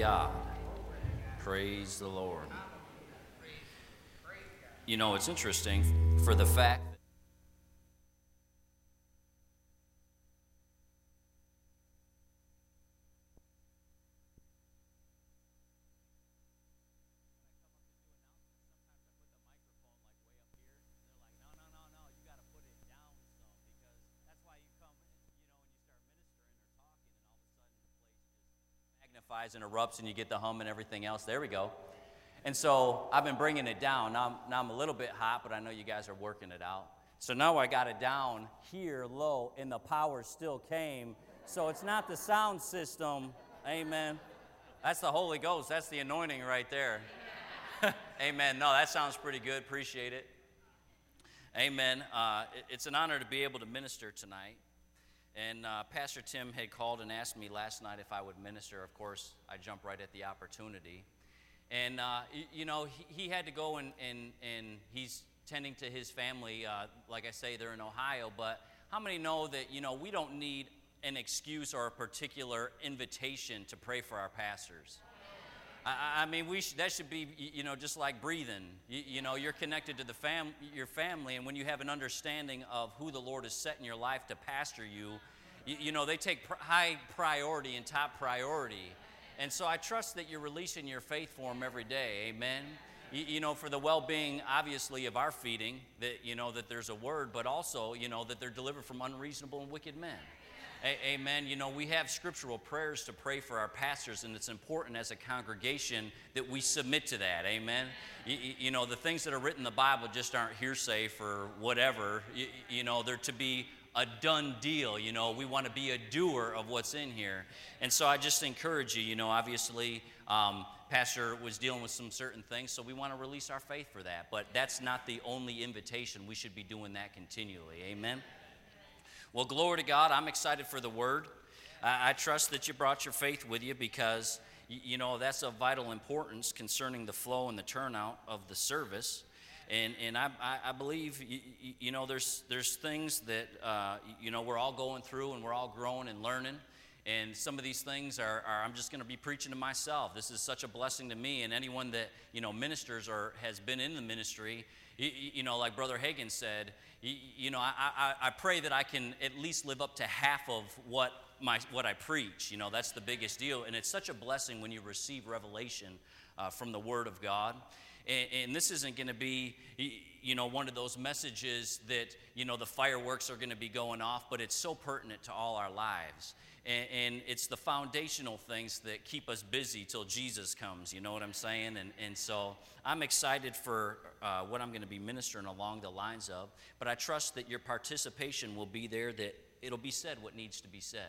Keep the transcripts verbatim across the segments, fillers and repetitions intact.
God. Praise the Lord. You know, it's interesting for the fact that and erupts and you get the hum and everything else. There we go. And so I've been bringing it down. Now I'm, now I'm a little bit hot, but I know you guys are working it out. So now I got it down here low and the power still came. So it's not the sound system. Amen. That's the Holy Ghost. That's the anointing right there. Amen. No, that sounds pretty good. Appreciate it. Amen. Uh, it, it's an honor to be able to minister tonight. And uh, Pastor Tim had called and asked me last night if I would minister. Of course, I jumped right at the opportunity. And, uh, you, you know, he, he had to go and, and, and he's tending to his family. Uh, like I say, they're in Ohio. But how many know that, you know, we don't need an excuse or a particular invitation to pray for our pastors? I, I mean, we should, that should be, you know, just like breathing. You, you know, you're connected to the fam, your family, and when you have an understanding of who the Lord has set in your life to pastor you, you, you know, they take pr- high priority and top priority. And so I trust that you're releasing your faith for them every day. Amen. You, you know, for the well-being, obviously, of our feeding, that, you know, that there's a word, but also, you know, that they're delivered from unreasonable and wicked men. Amen. You know, we have scriptural prayers to pray for our pastors, and it's important as a congregation that we submit to that. Amen. You, you know, the things that are written in the Bible just aren't hearsay for whatever. You, you know, they're to be a done deal. You know, we want to be a doer of what's in here. And so I just encourage you, you know, obviously, um, Pastor was dealing with some certain things, so we want to release our faith for that. But that's not the only invitation. We should be doing that continually. Amen. Well, glory to God. I'm excited for the word. I, I trust that you brought your faith with you because, you, you know, that's of vital importance concerning the flow and the turnout of the service. And and I, I, I believe, you, you know, there's there's things that, uh, you know, we're all going through and we're all growing and learning. And some of these things are, are I'm just going to be preaching to myself. This is such a blessing to me. And anyone that, you know, ministers or has been in the ministry, you, you know, like Brother Hagin said, you, you know, I, I, I pray that I can at least live up to half of what my what I preach. You know, that's the biggest deal. And it's such a blessing when you receive revelation uh, from the Word of God. And, and this isn't going to be, you know, one of those messages that, you know, the fireworks are going to be going off, but it's so pertinent to all our lives. And, and it's the foundational things that keep us busy till Jesus comes, you know what I'm saying? And, and so I'm excited for uh, what I'm going to be ministering along the lines of, but I trust that your participation will be there, that it'll be said what needs to be said.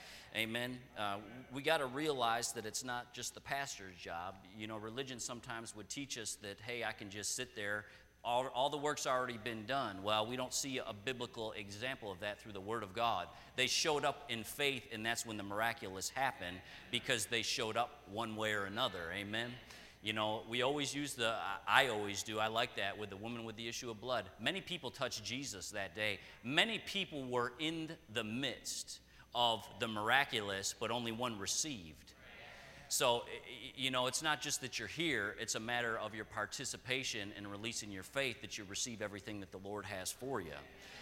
Amen. Uh, we got to realize that it's not just the pastor's job. You know, religion sometimes would teach us that, hey, I can just sit there. All, all the work's already been done. Well, we don't see a biblical example of that through the Word of God. They showed up in faith, and that's when the miraculous happened, because they showed up one way or another. Amen. You know, we always use the, I always do, I like that with the woman with the issue of blood. Many people touched Jesus that day. Many people were in the midst of the miraculous, but only one received. So, you know, it's not just that you're here, it's a matter of your participation in releasing your faith, that you receive everything that the Lord has for you.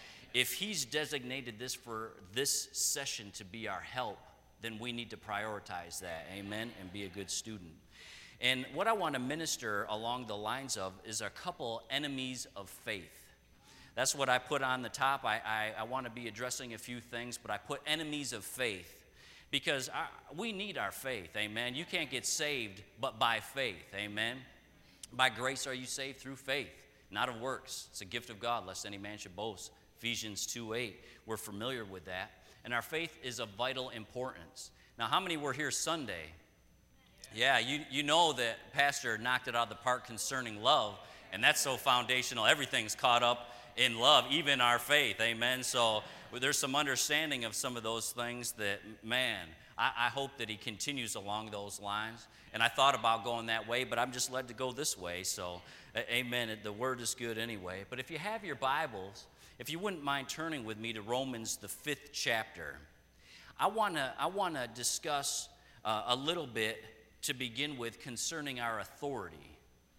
If He's designated this for this session to be our help, then we need to prioritize that, amen, and be a good student. And what I want to minister along the lines of is a couple enemies of faith. That's what I put on the top. I, I, I want to be addressing a few things, but I put enemies of faith because I, we need our faith, amen. You can't get saved but by faith, amen. By grace are you saved through faith, not of works. It's a gift of God, lest any man should boast. Ephesians two eight, we're familiar with that. And our faith is of vital importance. Now, how many were here Sunday? Yeah, you, you know that Pastor knocked it out of the park concerning love, and that's so foundational. Everything's caught up in love, even our faith, amen. So there's some understanding of some of those things that, man, I, I hope that he continues along those lines. And I thought about going that way, but I'm just led to go this way. So, amen. The word is good anyway. But if you have your Bibles, if you wouldn't mind turning with me to Romans, the fifth chapter, I want to I want to discuss uh, a little bit to begin with concerning our authority.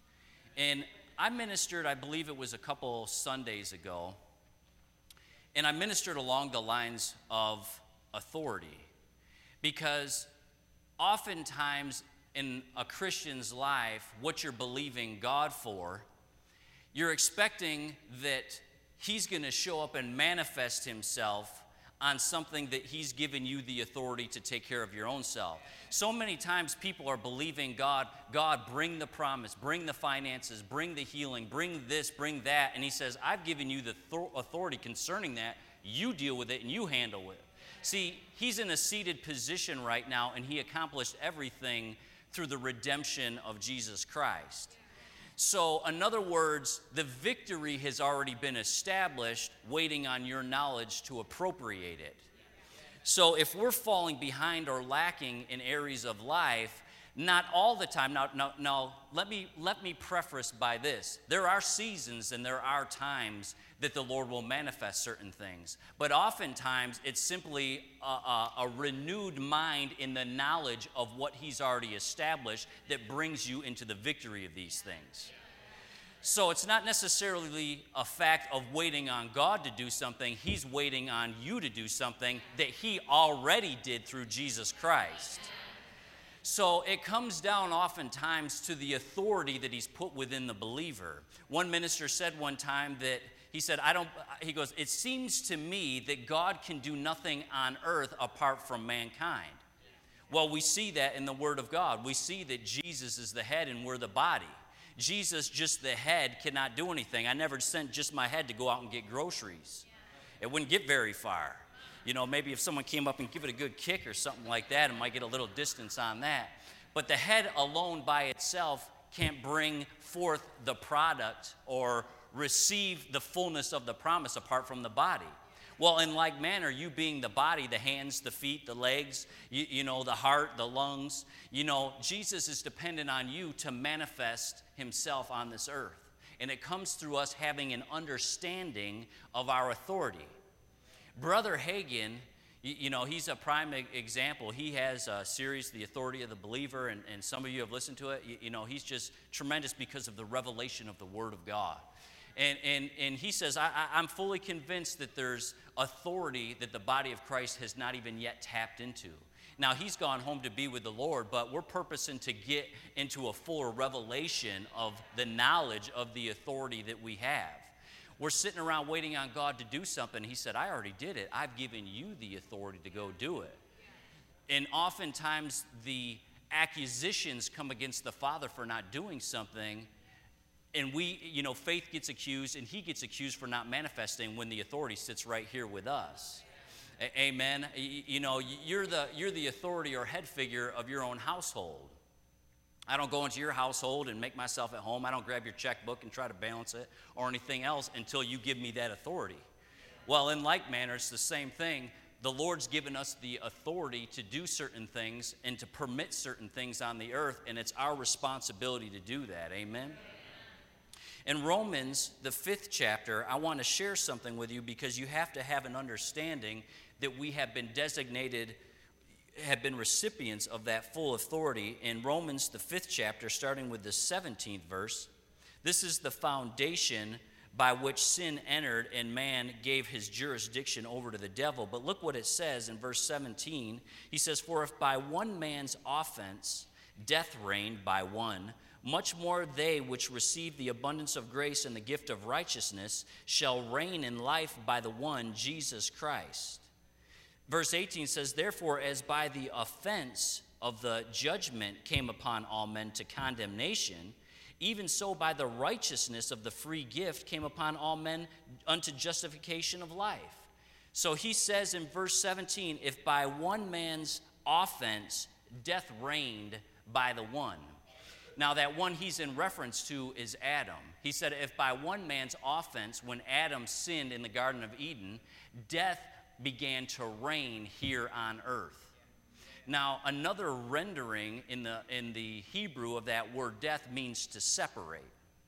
And I ministered, I believe it was a couple Sundays ago, and I ministered along the lines of authority. Because oftentimes in a Christian's life, what you're believing God for, you're expecting that he's going to show up and manifest himself on something that he's given you the authority to take care of your own self. So many times people are believing God, God, bring the promise, bring the finances, bring the healing, bring this, bring that. And he says, I've given you the th- authority concerning that. You deal with it and you handle it. See, he's in a seated position right now, and he accomplished everything through the redemption of Jesus Christ. So, in other words, the victory has already been established, waiting on your knowledge to appropriate it. So, if we're falling behind or lacking in areas of life, not all the time. Now, now, now let me, let me preface by this. There are seasons and there are times that the Lord will manifest certain things. But oftentimes, it's simply a, a, a renewed mind in the knowledge of what he's already established that brings you into the victory of these things. So it's not necessarily a fact of waiting on God to do something. He's waiting on you to do something that he already did through Jesus Christ. So it comes down oftentimes to the authority that he's put within the believer. One minister said one time that he said, I don't, he goes, it seems to me that God can do nothing on earth apart from mankind. Well, we see that in the Word of God. We see that Jesus is the head and we're the body. Jesus, just the head, cannot do anything. I never sent just my head to go out and get groceries. It wouldn't get very far. You know, maybe if someone came up and give it a good kick or something like that, it might get a little distance on that. But the head alone by itself can't bring forth the product or receive the fullness of the promise apart from the body. Well, in like manner, you being the body, the hands, the feet, the legs, you, you know, the heart, the lungs, you know, Jesus is dependent on you to manifest himself on this earth. And it comes through us having an understanding of our authority. Brother Hagin, you, you know, he's a prime example. He has a series, The Authority of the Believer, and, and some of you have listened to it. You, you know, he's just tremendous because of the revelation of the Word of God. And, and, and he says, I, I, I'm fully convinced that there's authority that the body of Christ has not even yet tapped into. Now, he's gone home to be with the Lord, but we're purposing to get into a fuller revelation of the knowledge of the authority that we have. We're sitting around waiting on God to do something. He said, I already did it. I've given you the authority to go do it. And oftentimes, the accusations come against the Father for not doing something. And we, you know, faith gets accused and he gets accused for not manifesting when the authority sits right here with us. A- amen. You know, you're the, you're the authority or head figure of your own household. I don't go into your household and make myself at home. I don't grab your checkbook and try to balance it or anything else until you give me that authority. Well, in like manner, it's the same thing. The Lord's given us the authority to do certain things and to permit certain things on the earth, and it's our responsibility to do that. Amen? In Romans, the fifth chapter, I want to share something with you because you have to have an understanding that we have been designated, have been recipients of that full authority. In Romans, the fifth chapter, starting with the seventeenth verse, this is the foundation by which sin entered and man gave his jurisdiction over to the devil. But look what it says in verse seventeen. He says, for if by one man's offense death reigned by one, much more they which receive the abundance of grace and the gift of righteousness shall reign in life by the one, Jesus Christ. Verse eighteen says, therefore, as by the offense of the judgment came upon all men to condemnation, even so by the righteousness of the free gift came upon all men unto justification of life. So he says in verse seventeen, if by one man's offense death reigned by the one. Now, that one he's in reference to is Adam. He said, if by one man's offense, when Adam sinned in the Garden of Eden, death began to reign here on earth. Now, another rendering in the, in the Hebrew of that word death means to separate.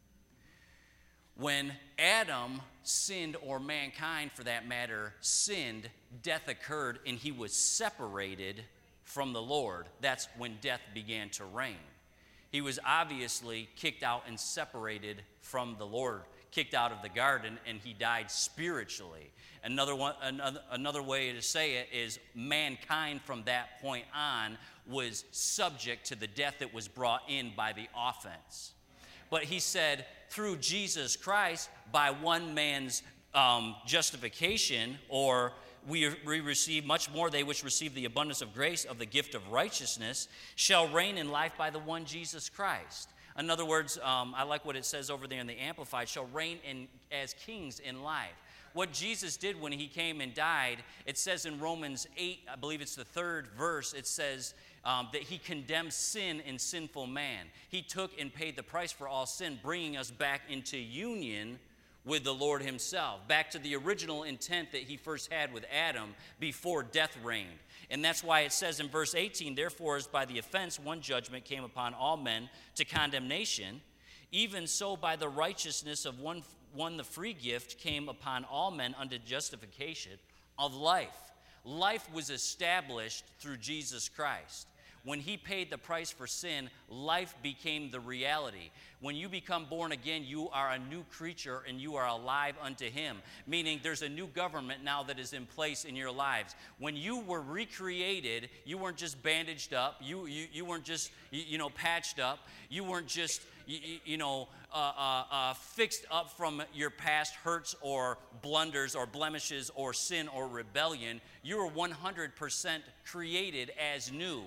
When Adam sinned, or mankind for that matter, sinned, death occurred and he was separated from the Lord, that's when death began to reign. He was obviously kicked out and separated from the Lord, kicked out of the garden, and he died spiritually. Another one, another, another way to say it is mankind from that point on was subject to the death that was brought in by the offense. But he said, through Jesus Christ, by one man's um, justification, or we, we receive much more, they which receive the abundance of grace of the gift of righteousness shall reign in life by the one Jesus Christ. In other words, um, I like what it says over there in the Amplified, shall reign in, as kings in life. What Jesus did when he came and died, it says in Romans eight, I believe it's the third verse, it says um, that he condemned sin in sinful man. He took and paid the price for all sin, bringing us back into union with the Lord himself, back to the original intent that he first had with Adam before death reigned. And that's why it says in verse eighteen, therefore, as by the offense one judgment came upon all men to condemnation, even so by the righteousness of one, one the free gift came upon all men unto justification of life. Life was established through Jesus Christ. When he paid the price for sin, life became the reality. When you become born again, you are a new creature and you are alive unto him, meaning there's a new government now that is in place in your lives. When you were recreated, you weren't just bandaged up, you, you, you weren't just you, you know patched up, you weren't just you, you know uh, uh, uh, fixed up from your past hurts or blunders or blemishes or sin or rebellion. You were one hundred percent created as new,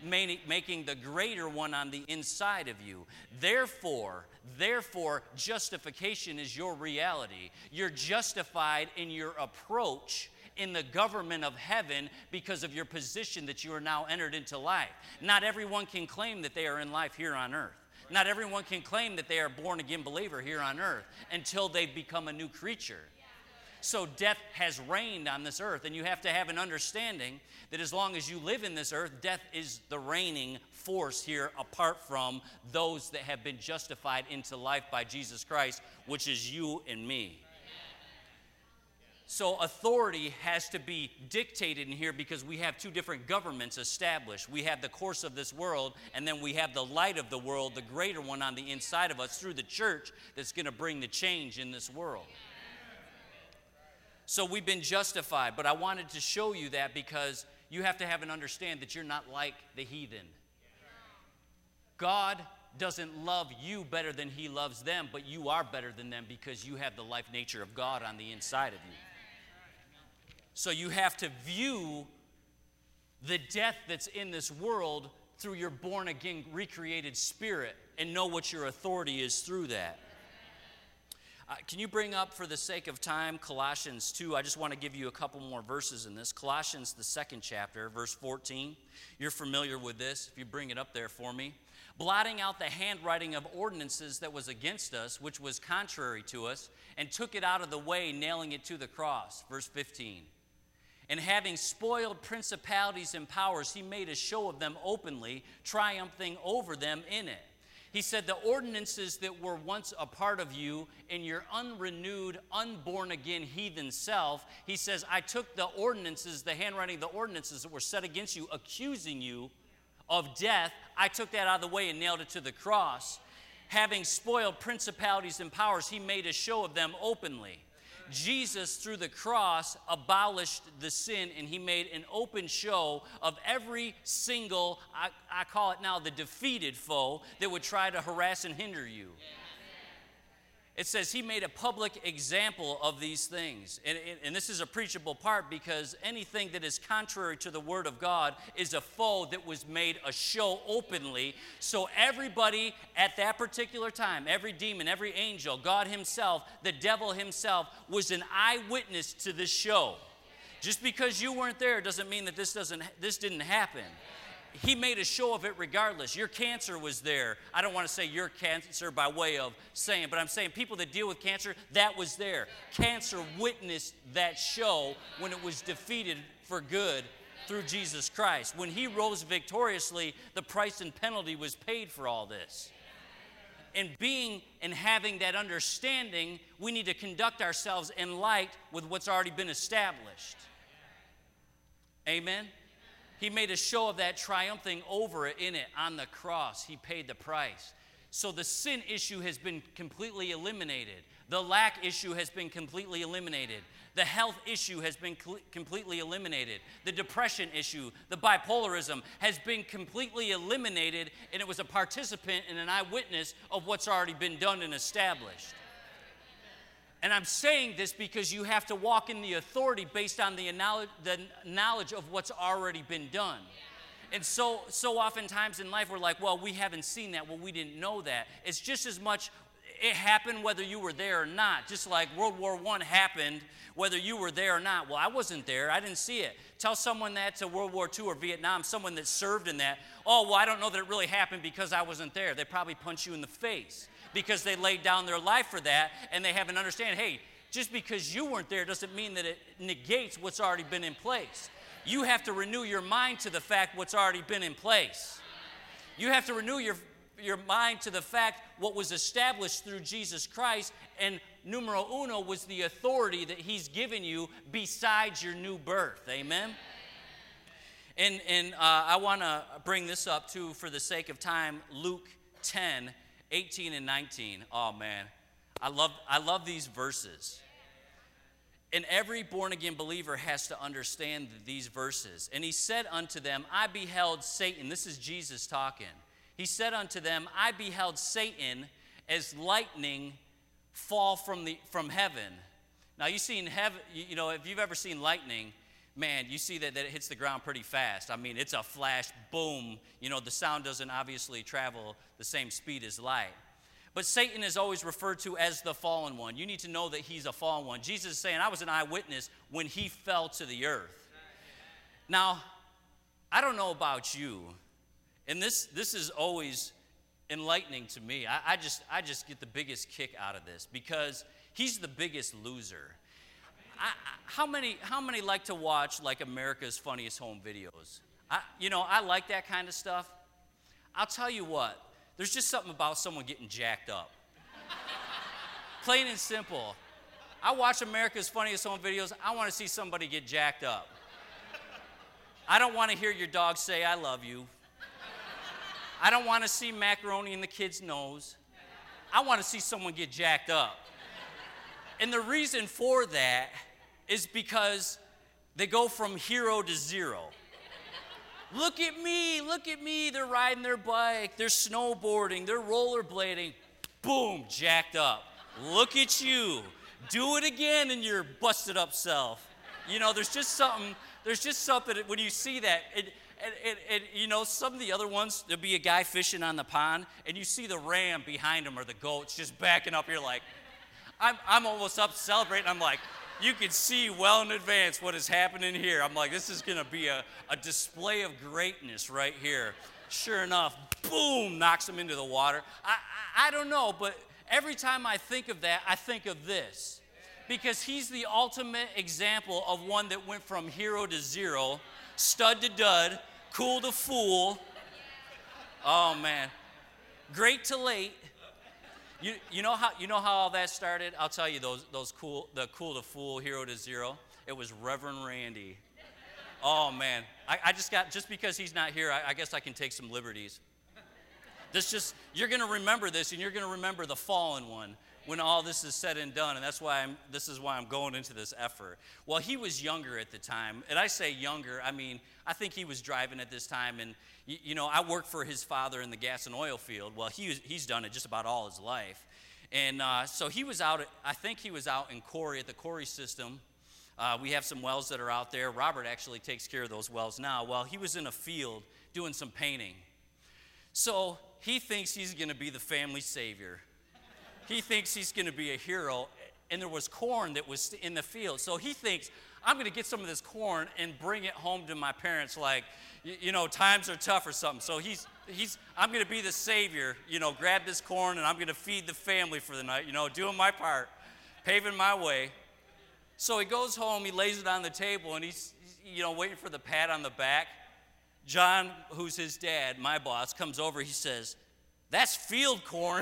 making the greater one on the inside of you. Therefore, therefore, justification is your reality. You're justified in your approach in the government of heaven because of your position that you are now entered into life. Not everyone can claim that they are in life here on earth. Not everyone can claim that they are a born-again believer here on earth until they've become a new creature. So death has reigned on this earth, and you have to have an understanding that as long as you live in this earth, death is the reigning force here apart from those that have been justified into life by Jesus Christ, which is you and me. So authority has to be dictated in here because we have two different governments established. We have the course of this world, and then we have the light of the world, the greater one on the inside of us through the church that's going to bring the change in this world. So we've been justified, but I wanted to show you that because you have to have an understand that you're not like the heathen. God doesn't love you better than he loves them, but you are better than them because you have the life nature of God on the inside of you. So you have to view the death that's in this world through your born-again, recreated spirit and know what your authority is through that. Uh, can you bring up, for the sake of time, Colossians two? I just want to give you a couple more verses in this. Colossians, the second chapter, verse fourteen. You're familiar with this, if you bring it up there for me. Blotting out the handwriting of ordinances that was against us, which was contrary to us, and took it out of the way, nailing it to the cross. Verse fifteen. And having spoiled principalities and powers, he made a show of them openly, triumphing over them in it. He said the ordinances that were once a part of you in your unrenewed, unborn-again heathen self, he says, I took the ordinances, the handwriting of the ordinances that were set against you, accusing you of death, I took that out of the way and nailed it to the cross. Having spoiled principalities and powers, he made a show of them openly. Jesus, through the cross, abolished the sin, and he made an open show of every single, I, I call it now the defeated foe, that would try to harass and hinder you. It says he made a public example of these things. And, and this is a preachable part because anything that is contrary to the word of God is a foe that was made a show openly. So everybody at that particular time, every demon, every angel, God himself, the devil himself, was an eyewitness to this show. Just because you weren't there doesn't mean that this doesn't this didn't happen. He made a show of it regardless. Your cancer was there. I don't want to say your cancer by way of saying, but I'm saying people that deal with cancer, that was there. Cancer witnessed that show when it was defeated for good through Jesus Christ. When he rose victoriously, the price and penalty was paid for all this. And being and having that understanding, we need to conduct ourselves in light with what's already been established. Amen? He made a show of that, triumphing over it in it on the cross. He paid the price. So the sin issue has been completely eliminated. The lack issue has been completely eliminated. The health issue has been cl- completely eliminated. The depression issue, the bipolarism has been completely eliminated, and it was a participant and an eyewitness of what's already been done and established. And I'm saying this because you have to walk in the authority based on the knowledge, the knowledge of what's already been done. And so, so oftentimes in life we're like, well, we haven't seen that. Well, we didn't know that. It's just as much it happened whether you were there or not. Just like World War One happened whether you were there or not. Well, I wasn't there. I didn't see it. Tell someone that to World War Two or Vietnam, someone that served in that. Oh, well, I don't know that it really happened because I wasn't there. They probably punch you in the face because they laid down their life for that, and they have an understanding, hey, just because you weren't there doesn't mean that it negates what's already been in place. You have to renew your mind to the fact what's already been in place. You have to renew your, your mind to the fact what was established through Jesus Christ, and numero uno was the authority that he's given you besides your new birth. Amen? And, and uh, I want to bring this up too for the sake of time. Luke ten, eighteen and nineteen. Oh man, I love, I love these verses. And every born-again believer has to understand these verses. And he said unto them, I beheld Satan. This is Jesus talking. He said unto them, I beheld Satan as lightning fall from, the, from heaven. Now, you see in heaven, you know, if you've ever seen lightning, man, you see that, that it hits the ground pretty fast. I mean, it's a flash, boom. You know, the sound doesn't obviously travel the same speed as light. But Satan is always referred to as the fallen one. You need to know that he's a fallen one. Jesus is saying, I was an eyewitness when he fell to the earth. Now, I don't know about you, and this, this is always enlightening to me. I, I, just, I just get the biggest kick out of this because he's the biggest loser. I, I, how many, how many like to watch like America's Funniest Home Videos? I, you know, I like that kind of stuff. I'll tell you what. There's just something about someone getting jacked up. Plain and simple. I watch America's Funniest Home Videos. I want to see somebody get jacked up. I don't want to hear your dog say, I love you. I don't want to see macaroni in the kid's nose. I want to see someone get jacked up. And the reason for that is because they go from hero to zero. Look at me, look at me. They're riding their bike, they're snowboarding, they're rollerblading. Boom, jacked up. Look at you. Do it again in your busted up self. You know, there's just something, there's just something, when you see that, it, it, it, it, you know, some of the other ones, there'll be a guy fishing on the pond, and you see the ram behind him or the goats just backing up. You're like, I'm, I'm almost up celebrating. I'm like, you can see well in advance what is happening here. I'm like, this is going to be a, a display of greatness right here. Sure enough, boom, knocks him into the water. I, I, I don't know, but every time I think of that, I think of this. Because he's the ultimate example of one that went from hero to zero, stud to dud, cool to fool. Oh, man. Great to late. You, you know how you know how all that started? I'll tell you those those cool the cool to fool, hero to zero. It was Reverend Randy. Oh man, I, I just got just because he's not here, I, I guess I can take some liberties. This just you're gonna remember this, and you're gonna remember the fallen one when all this is said and done, and that's why I'm this is why I'm going into this effort. Well, he was younger at the time, and I say younger, I mean I think he was driving at this time, and you, you know I worked for his father in the gas and oil field. Well, he he's done it just about all his life, and uh, so he was out. At, I think he was out in Corey at the Corey system. Uh, we have some wells that are out there. Robert actually takes care of those wells now. Well, he was in a field doing some painting, so he thinks he's going to be the family savior. He thinks he's going to be a hero, and there was corn that was in the field. So he thinks, I'm going to get some of this corn and bring it home to my parents like, you, you know, times are tough or something. So he's, he's, I'm going to be the savior, you know, grab this corn, and I'm going to feed the family for the night, you know, doing my part, paving my way. So he goes home, he lays it on the table, and he's, you know, waiting for the pat on the back. John, who's his dad, my boss, comes over, he says, that's field corn.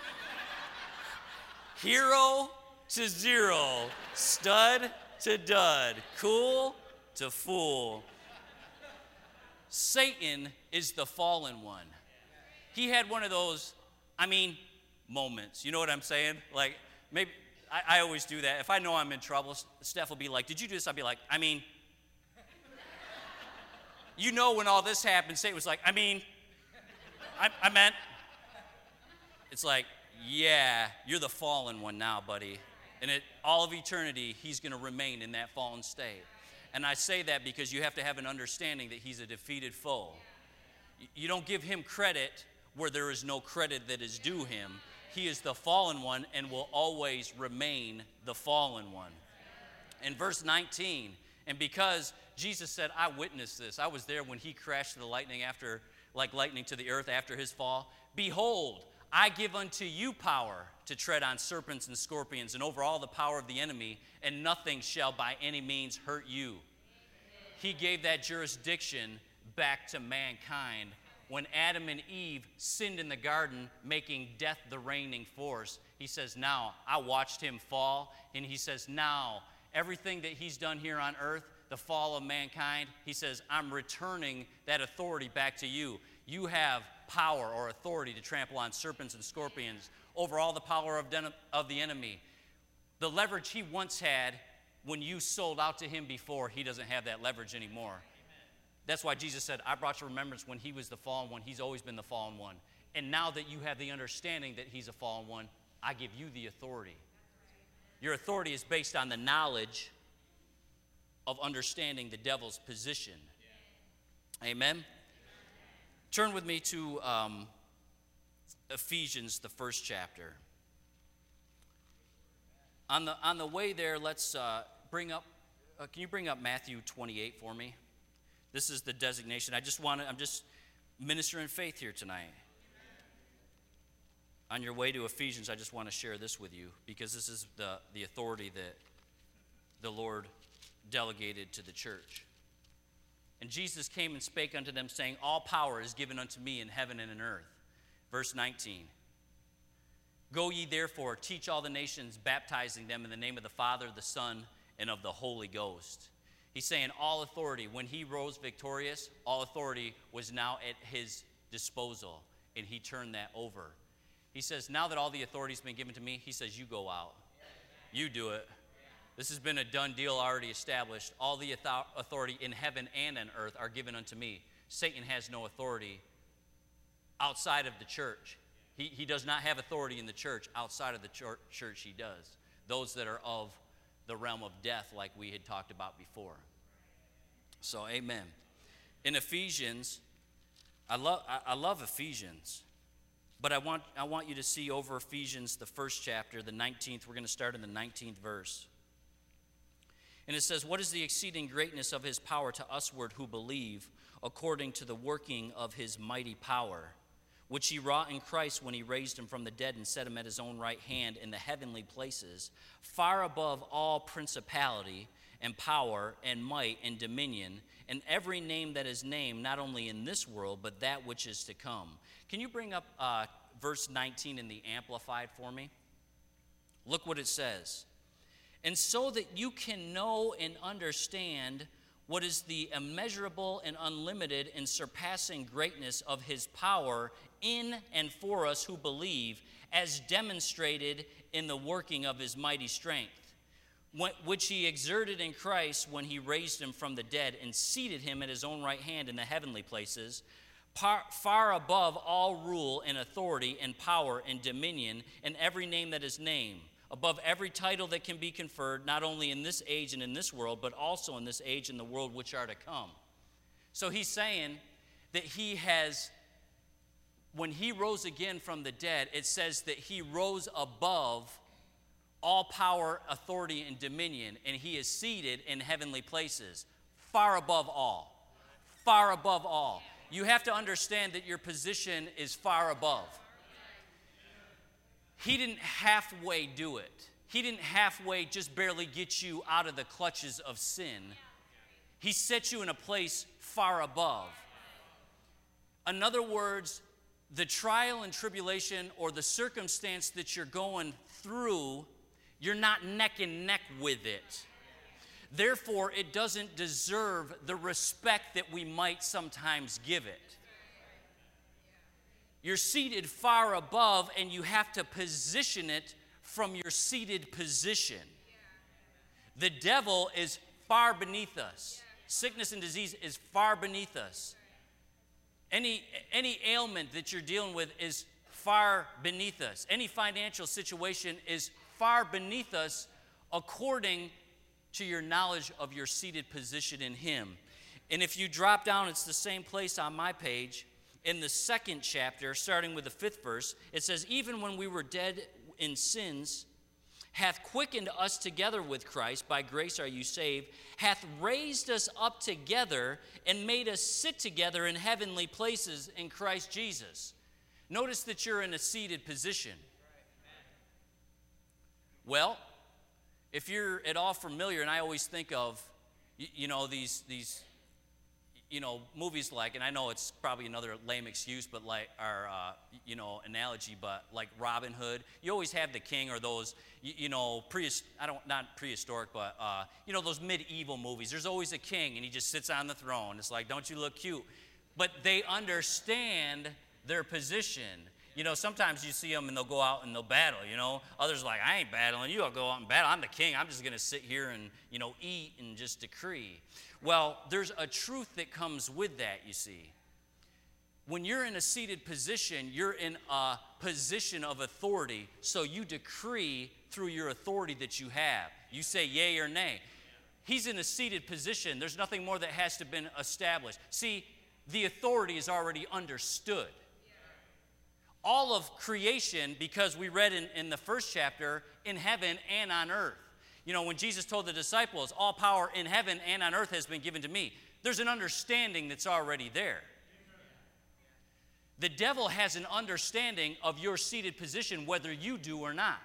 Hero to zero, stud to dud, cool to fool. Satan is the fallen one. He had one of those, I mean, moments. You know what I'm saying? Like, maybe, I, I always do that. If I know I'm in trouble, Steph will be like, did you do this? I'll be like, I mean, you know when all this happened, Satan was like, I mean, I, I meant, it's like, yeah, you're the fallen one now, buddy. And it, all of eternity, he's going to remain in that fallen state. And I say that because you have to have an understanding that he's a defeated foe. You don't give him credit where there is no credit that is due him. He is the fallen one and will always remain the fallen one. In verse nineteen, and because Jesus said, I witnessed this. I was there when he crashed the lightning after, like lightning to the earth after his fall. Behold, I give unto you power to tread on serpents and scorpions and over all the power of the enemy, and nothing shall by any means hurt you. He gave that jurisdiction back to mankind when Adam and Eve sinned in the garden, making death the reigning force. He says, now, I watched him fall, and he says, now, everything that he's done here on earth, the fall of mankind, he says, I'm returning that authority back to you. You have power or authority to trample on serpents and scorpions over all the power of, den- of the enemy. The leverage he once had when you sold out to him before, he doesn't have that leverage anymore. That's why Jesus said, I brought you remembrance when he was the fallen one. He's always been the fallen one. And now that you have the understanding that he's a fallen one, I give you the authority. Your authority is based on the knowledge of understanding the devil's position. Yeah. Amen? Turn with me to um, Ephesians, the first chapter. On the, on the way there, let's uh, bring up, uh, can you bring up Matthew twenty-eight for me? This is the designation. I just want to, I'm just ministering faith here tonight. On your way to Ephesians, I just want to share this with you because this is the, the authority that the Lord delegated to the church. And Jesus came and spake unto them, saying, all power is given unto me in heaven and in earth. Verse nineteen. Go ye therefore, teach all the nations, baptizing them in the name of the Father, the Son, and of the Holy Ghost. He's saying all authority, when he rose victorious, all authority was now at his disposal, and he turned that over. He says, now that all the authority has been given to me, he says, you go out. You do it. This has been a done deal already established. All the authority in heaven and on earth are given unto me. Satan has no authority outside of the church. He, he does not have authority in the church. Outside of the church, church he does. Those that are of the realm of death, like we had talked about before. So, amen. In Ephesians, I love I, I love Ephesians, but I want I want you to see over Ephesians, the first chapter, the nineteenth. We're going to start in the nineteenth verse. And it says, what is the exceeding greatness of his power to usward who believe, according to the working of his mighty power, which he wrought in Christ when he raised him from the dead and set him at his own right hand in the heavenly places, far above all principality and power and might and dominion, and every name that is named, not only in this world, but that which is to come. Can you bring up uh, verse nineteen in the Amplified for me? Look what it says. And so that you can know and understand what is the immeasurable and unlimited and surpassing greatness of his power in and for us who believe, as demonstrated in the working of his mighty strength, which he exerted in Christ when he raised him from the dead and seated him at his own right hand in the heavenly places, far above all rule and authority and power and dominion and every name that is named, above every title that can be conferred, not only in this age and in this world, but also in this age and the world which are to come. So he's saying that he has, when he rose again from the dead, it says that he rose above all power, authority, and dominion, and he is seated in heavenly places, far above all, far above all. You have to understand that your position is far above. He didn't halfway do it. He didn't halfway just barely get you out of the clutches of sin. He set you in a place far above. In other words, the trial and tribulation or the circumstance that you're going through, you're not neck and neck with it. Therefore, it doesn't deserve the respect that we might sometimes give it. You're seated far above, and you have to position it from your seated position. The devil is far beneath us. Sickness and disease is far beneath us. Any, any ailment that you're dealing with is far beneath us. Any financial situation is far beneath us according to your knowledge of your seated position in Him. And if you drop down, it's the same place on my page. In the second chapter, starting with the fifth verse, it says, even when we were dead in sins, hath quickened us together with Christ, by grace are you saved, hath raised us up together and made us sit together in heavenly places in Christ Jesus. Notice that you're in a seated position. Well, if you're at all familiar, and I always think of, you, you know, these, these, you know, movies like, and I know it's probably another lame excuse, but like our, uh, you know, analogy, but like Robin Hood, you always have the king or those, you, you know, pre, I don't, not prehistoric, but, uh, you know, those medieval movies. There's always a king, and he just sits on the throne. It's like, don't you look cute? But they understand their position. You know, sometimes you see them and they'll go out and they'll battle, you know. Others are like, I ain't battling. You all go out and battle. I'm the king. I'm just going to sit here and, you know, eat and just decree. Well, there's a truth that comes with that, you see. When you're in a seated position, you're in a position of authority, so you decree through your authority that you have. You say yay or nay. He's in a seated position. There's nothing more that has to be established. See, the authority is already understood. All of creation, because we read in, in the first chapter, in heaven and on earth. You know, when Jesus told the disciples, all power in heaven and on earth has been given to me, there's an understanding that's already there. The devil has an understanding of your seated position, whether you do or not.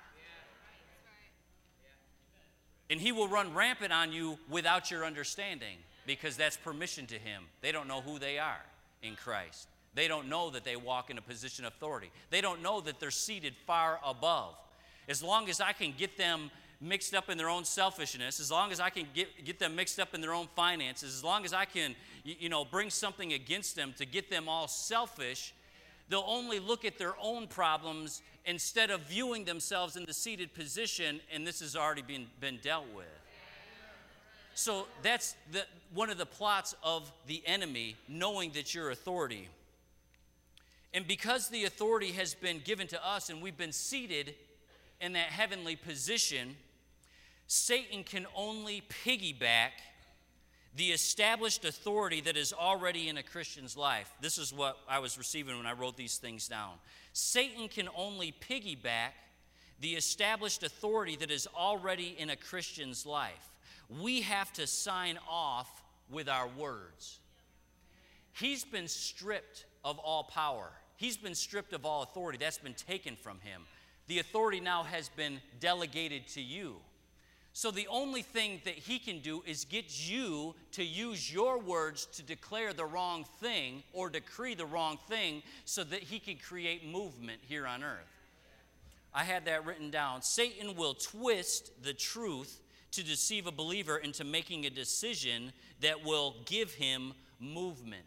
And he will run rampant on you without your understanding, because that's permission to him. They don't know who they are in Christ. They don't know that they walk in a position of authority. They don't know that they're seated far above. As long as I can get them mixed up in their own selfishness, as long as I can get, get them mixed up in their own finances, as long as I can, you, you know, bring something against them to get them all selfish, they'll only look at their own problems instead of viewing themselves in the seated position, and this has already been, been dealt with. So that's the, one of the plots of the enemy, knowing that you're authority. And because the authority has been given to us and we've been seated in that heavenly position, Satan can only piggyback the established authority that is already in a Christian's life. This is what I was receiving when I wrote these things down. Satan can only piggyback the established authority that is already in a Christian's life. We have to sign off with our words. He's been stripped of all power. He's been stripped of all authority. That's been taken from him. The authority now has been delegated to you. So the only thing that he can do is get you to use your words to declare the wrong thing or decree the wrong thing so that he can create movement here on earth. I had that written down. Satan will twist the truth to deceive a believer into making a decision that will give him movement.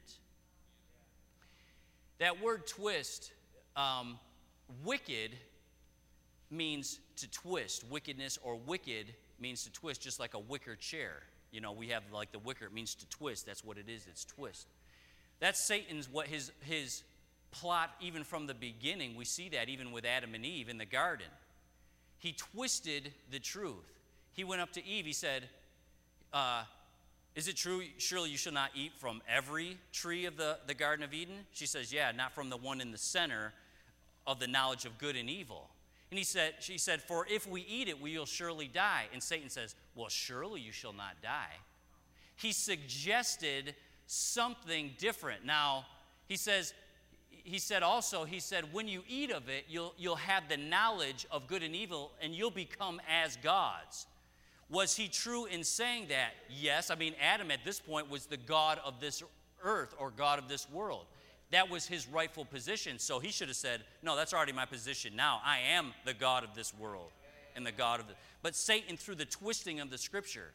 That word twist, um, wicked means to twist. Wickedness or wicked means to twist, just like a wicker chair. You know, we have like the wicker, it means to twist. That's what it is, it's twist. That's Satan's, what his, his plot, even from the beginning. We see that even with Adam and Eve in the garden. He twisted the truth. He went up to Eve, he said, uh, is it true, surely you shall not eat from every tree of the, the Garden of Eden? She says, yeah, not from the one in the center of the knowledge of good and evil. And he said, she said, for if we eat it, we will surely die. And Satan says, well, surely you shall not die. He suggested something different. Now, he says, he said also, he said, when you eat of it, you'll, you'll have the knowledge of good and evil, and you'll become as gods. Was he true in saying that? Yes. I mean, Adam at this point was the god of this earth or god of this world. That was his rightful position. So he should have said, no, that's already my position now. I am the god of this world and the god of the... But Satan, through the twisting of the scripture,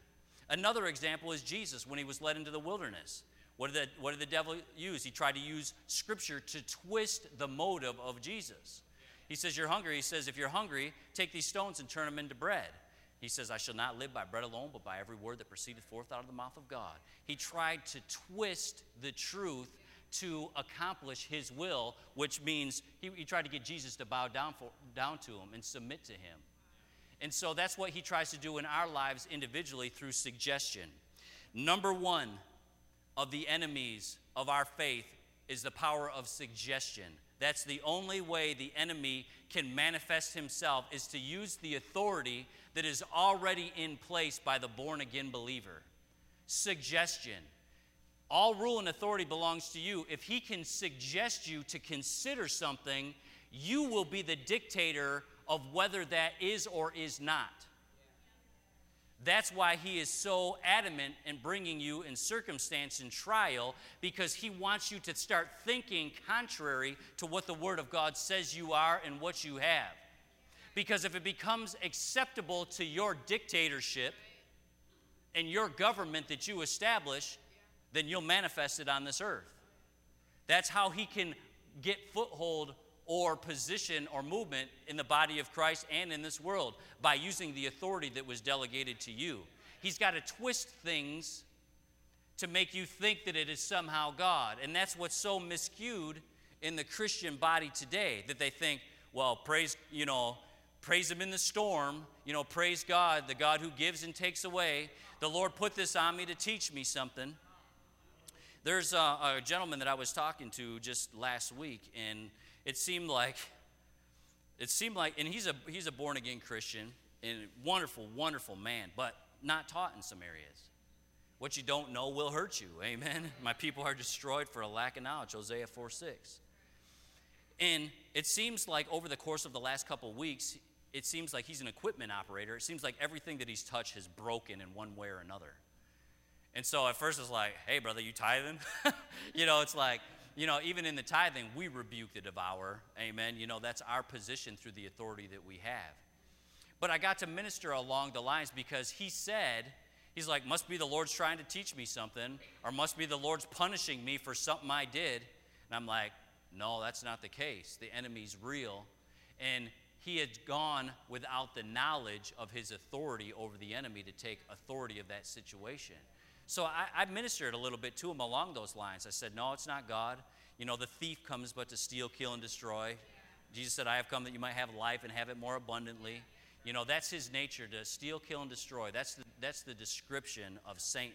Another example is Jesus when he was led into the wilderness. What did, the, what did the devil use? He tried to use Scripture to twist the motive of Jesus. He says, you're hungry. He says, if you're hungry, take these stones and turn them into bread. He says, I shall not live by bread alone, but by every word that proceedeth forth out of the mouth of God. He tried to twist the truth to accomplish his will, which means he, he tried to get Jesus to bow down, for, down to him and submit to him. And so that's what he tries to do in our lives individually through suggestion. Number one of the enemies of our faith is the power of suggestion. That's the only way the enemy can manifest himself, is to use the authority that is already in place by the born-again believer. Suggestion. All rule and authority belongs to you. If he can suggest you to consider something, you will be the dictator of whether that is or is not. That's why he is so adamant in bringing you in circumstance and trial, because he wants you to start thinking contrary to what the Word of God says you are and what you have. Because if it becomes acceptable to your dictatorship and your government that you establish, then you'll manifest it on this earth. That's how he can get foothold or position or movement in the body of Christ and in this world, by using the authority that was delegated to you. He's got to twist things to make you think that it is somehow God. And that's what's so miscued in the Christian body today, that they think, well, praise, you know, praise him in the storm, you know, praise God, the God who gives and takes away. The Lord put this on me to teach me something. There's a, a gentleman that I was talking to just last week, and it seemed like, it seemed like, and he's a he's a born again Christian, and wonderful, wonderful man, but not taught in some areas. What you don't know will hurt you. Amen. My people are destroyed for a lack of knowledge. Hosea four six. And it seems like over the course of the last couple of weeks, it seems like he's an equipment operator. It seems like everything that he's touched has broken in one way or another. And so at first it's like, hey, brother, you tithing? You know, it's like, you know, even in the tithing, we rebuke the devourer. Amen. You know, that's our position through the authority that we have. But I got to minister along the lines because he said, he's like, must be the Lord's trying to teach me something, or must be the Lord's punishing me for something I did. And I'm like, no, that's not the case. The enemy's real. And he had gone without the knowledge of his authority over the enemy to take authority of that situation. So I, I ministered a little bit to him along those lines. I said, no, it's not God. You know, the thief comes but to steal, kill, and destroy. Jesus said, I have come that you might have life and have it more abundantly. You know, that's his nature, to steal, kill, and destroy. That's the, that's the description of Satan.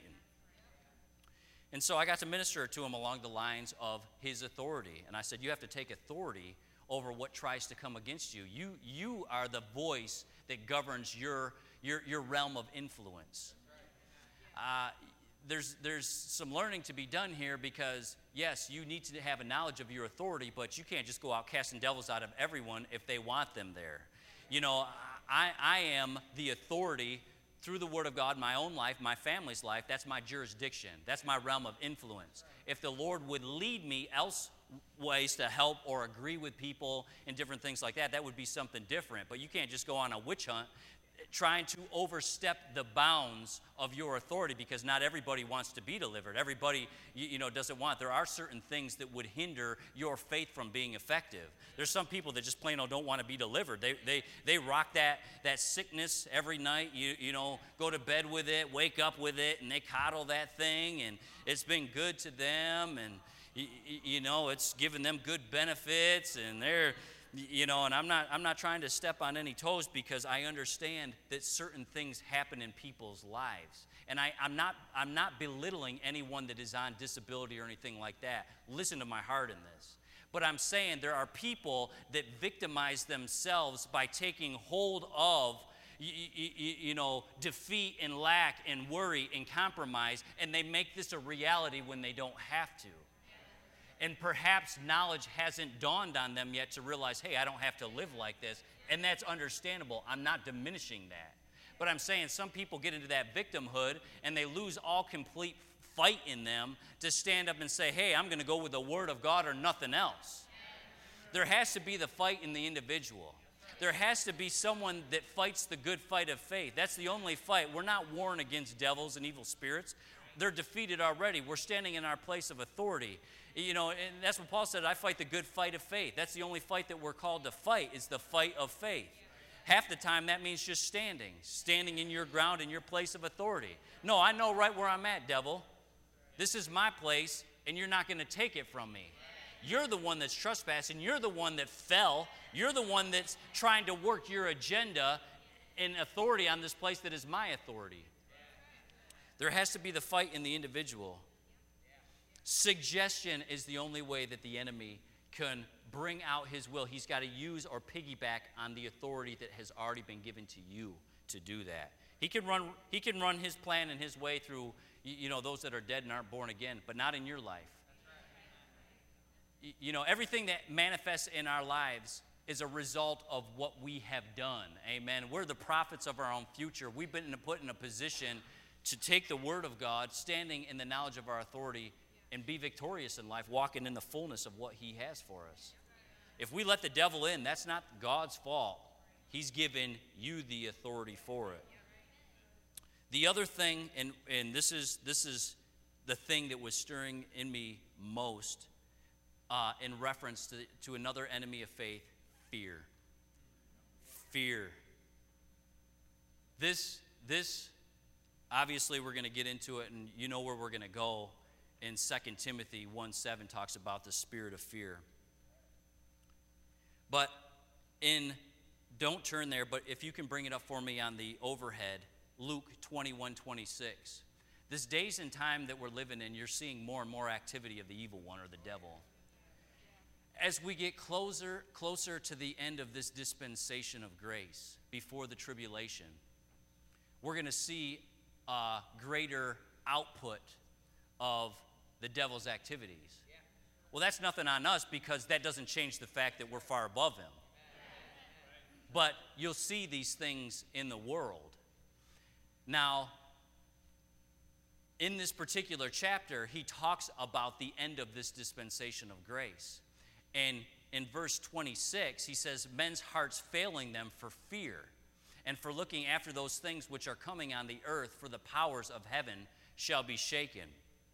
And so I got to minister to him along the lines of his authority. And I said, you have to take authority over what tries to come against you. You, you are the voice that governs your, your, your realm of influence. Uh, There's, there's some learning to be done here, because, yes, you need to have a knowledge of your authority, but you can't just go out casting devils out of everyone if they want them there. You know, I, I am the authority through the Word of God, my own life, my family's life. That's my jurisdiction. That's my realm of influence. If the Lord would lead me else ways to help or agree with people and different things like that, that would be something different. But you can't just go on a witch hunt trying to overstep the bounds of your authority, because not everybody wants to be delivered. Everybody, you, you know, doesn't want. There are certain things that would hinder your faith from being effective. There's some people that just plain old don't want to be delivered. They they they rock that that sickness every night. You you know, go to bed with it, wake up with it, and they coddle that thing, and it's been good to them, and you, you know, it's given them good benefits, and they're, you know, and I'm not I'm not trying to step on any toes, because I understand that certain things happen in people's lives. And I, I'm not I'm not belittling anyone that is on disability or anything like that. Listen to my heart in this. But I'm saying there are people that victimize themselves by taking hold of You, you, you know, defeat and lack and worry and compromise, and they make this a reality when they don't have to. And perhaps knowledge hasn't dawned on them yet to realize, hey, I don't have to live like this. And that's understandable. I'm not diminishing that. But I'm saying some people get into that victimhood and they lose all complete fight in them to stand up and say, hey, I'm going to go with the Word of God or nothing else. There has to be the fight in the individual. There has to be someone that fights the good fight of faith. That's the only fight. We're not warring against devils and evil spirits. They're defeated already. We're standing in our place of authority. You know, and that's what Paul said, I fight the good fight of faith. That's the only fight that we're called to fight, is the fight of faith. Half the time that means just standing, standing in your ground, in your place of authority. No, I know right where I'm at, devil. This is my place, and you're not going to take it from me. You're the one that's trespassing. You're the one that fell. You're the one that's trying to work your agenda and authority on this place that is my authority. There has to be the fight in the individual. Suggestion is the only way that the enemy can bring out his will. He's got to use or piggyback on the authority that has already been given to you to do that. He can run, he can run his plan and his way through, you know, those that are dead and aren't born again, but not in your life. You know, everything that manifests in our lives is a result of what we have done. Amen. We're the prophets of our own future. We've been put in a position to take the word of God, standing in the knowledge of our authority, and be victorious in life, walking in the fullness of what he has for us. If we let the devil in, that's not God's fault. He's given you the authority for it. The other thing, and, and this is this is the thing that was stirring in me most, uh, in reference to, to another enemy of faith, fear. Fear. This, this, obviously we're going to get into it, and you know where we're going to go. In Second Timothy one seven talks about the spirit of fear. But in, don't turn there, but if you can bring it up for me on the overhead, Luke twenty-one twenty-six. This days and time that we're living in, you're seeing more and more activity of the evil one or the devil. As we get closer, closer to the end of this dispensation of grace, before the tribulation, we're going to see a greater output of the devil's activities. Well, that's nothing on us, because that doesn't change the fact that we're far above him. But you'll see these things in the world. Now, in this particular chapter, he talks about the end of this dispensation of grace. And in verse twenty-six, he says, men's hearts failing them for fear, and for looking after those things which are coming on the earth, for the powers of heaven shall be shaken.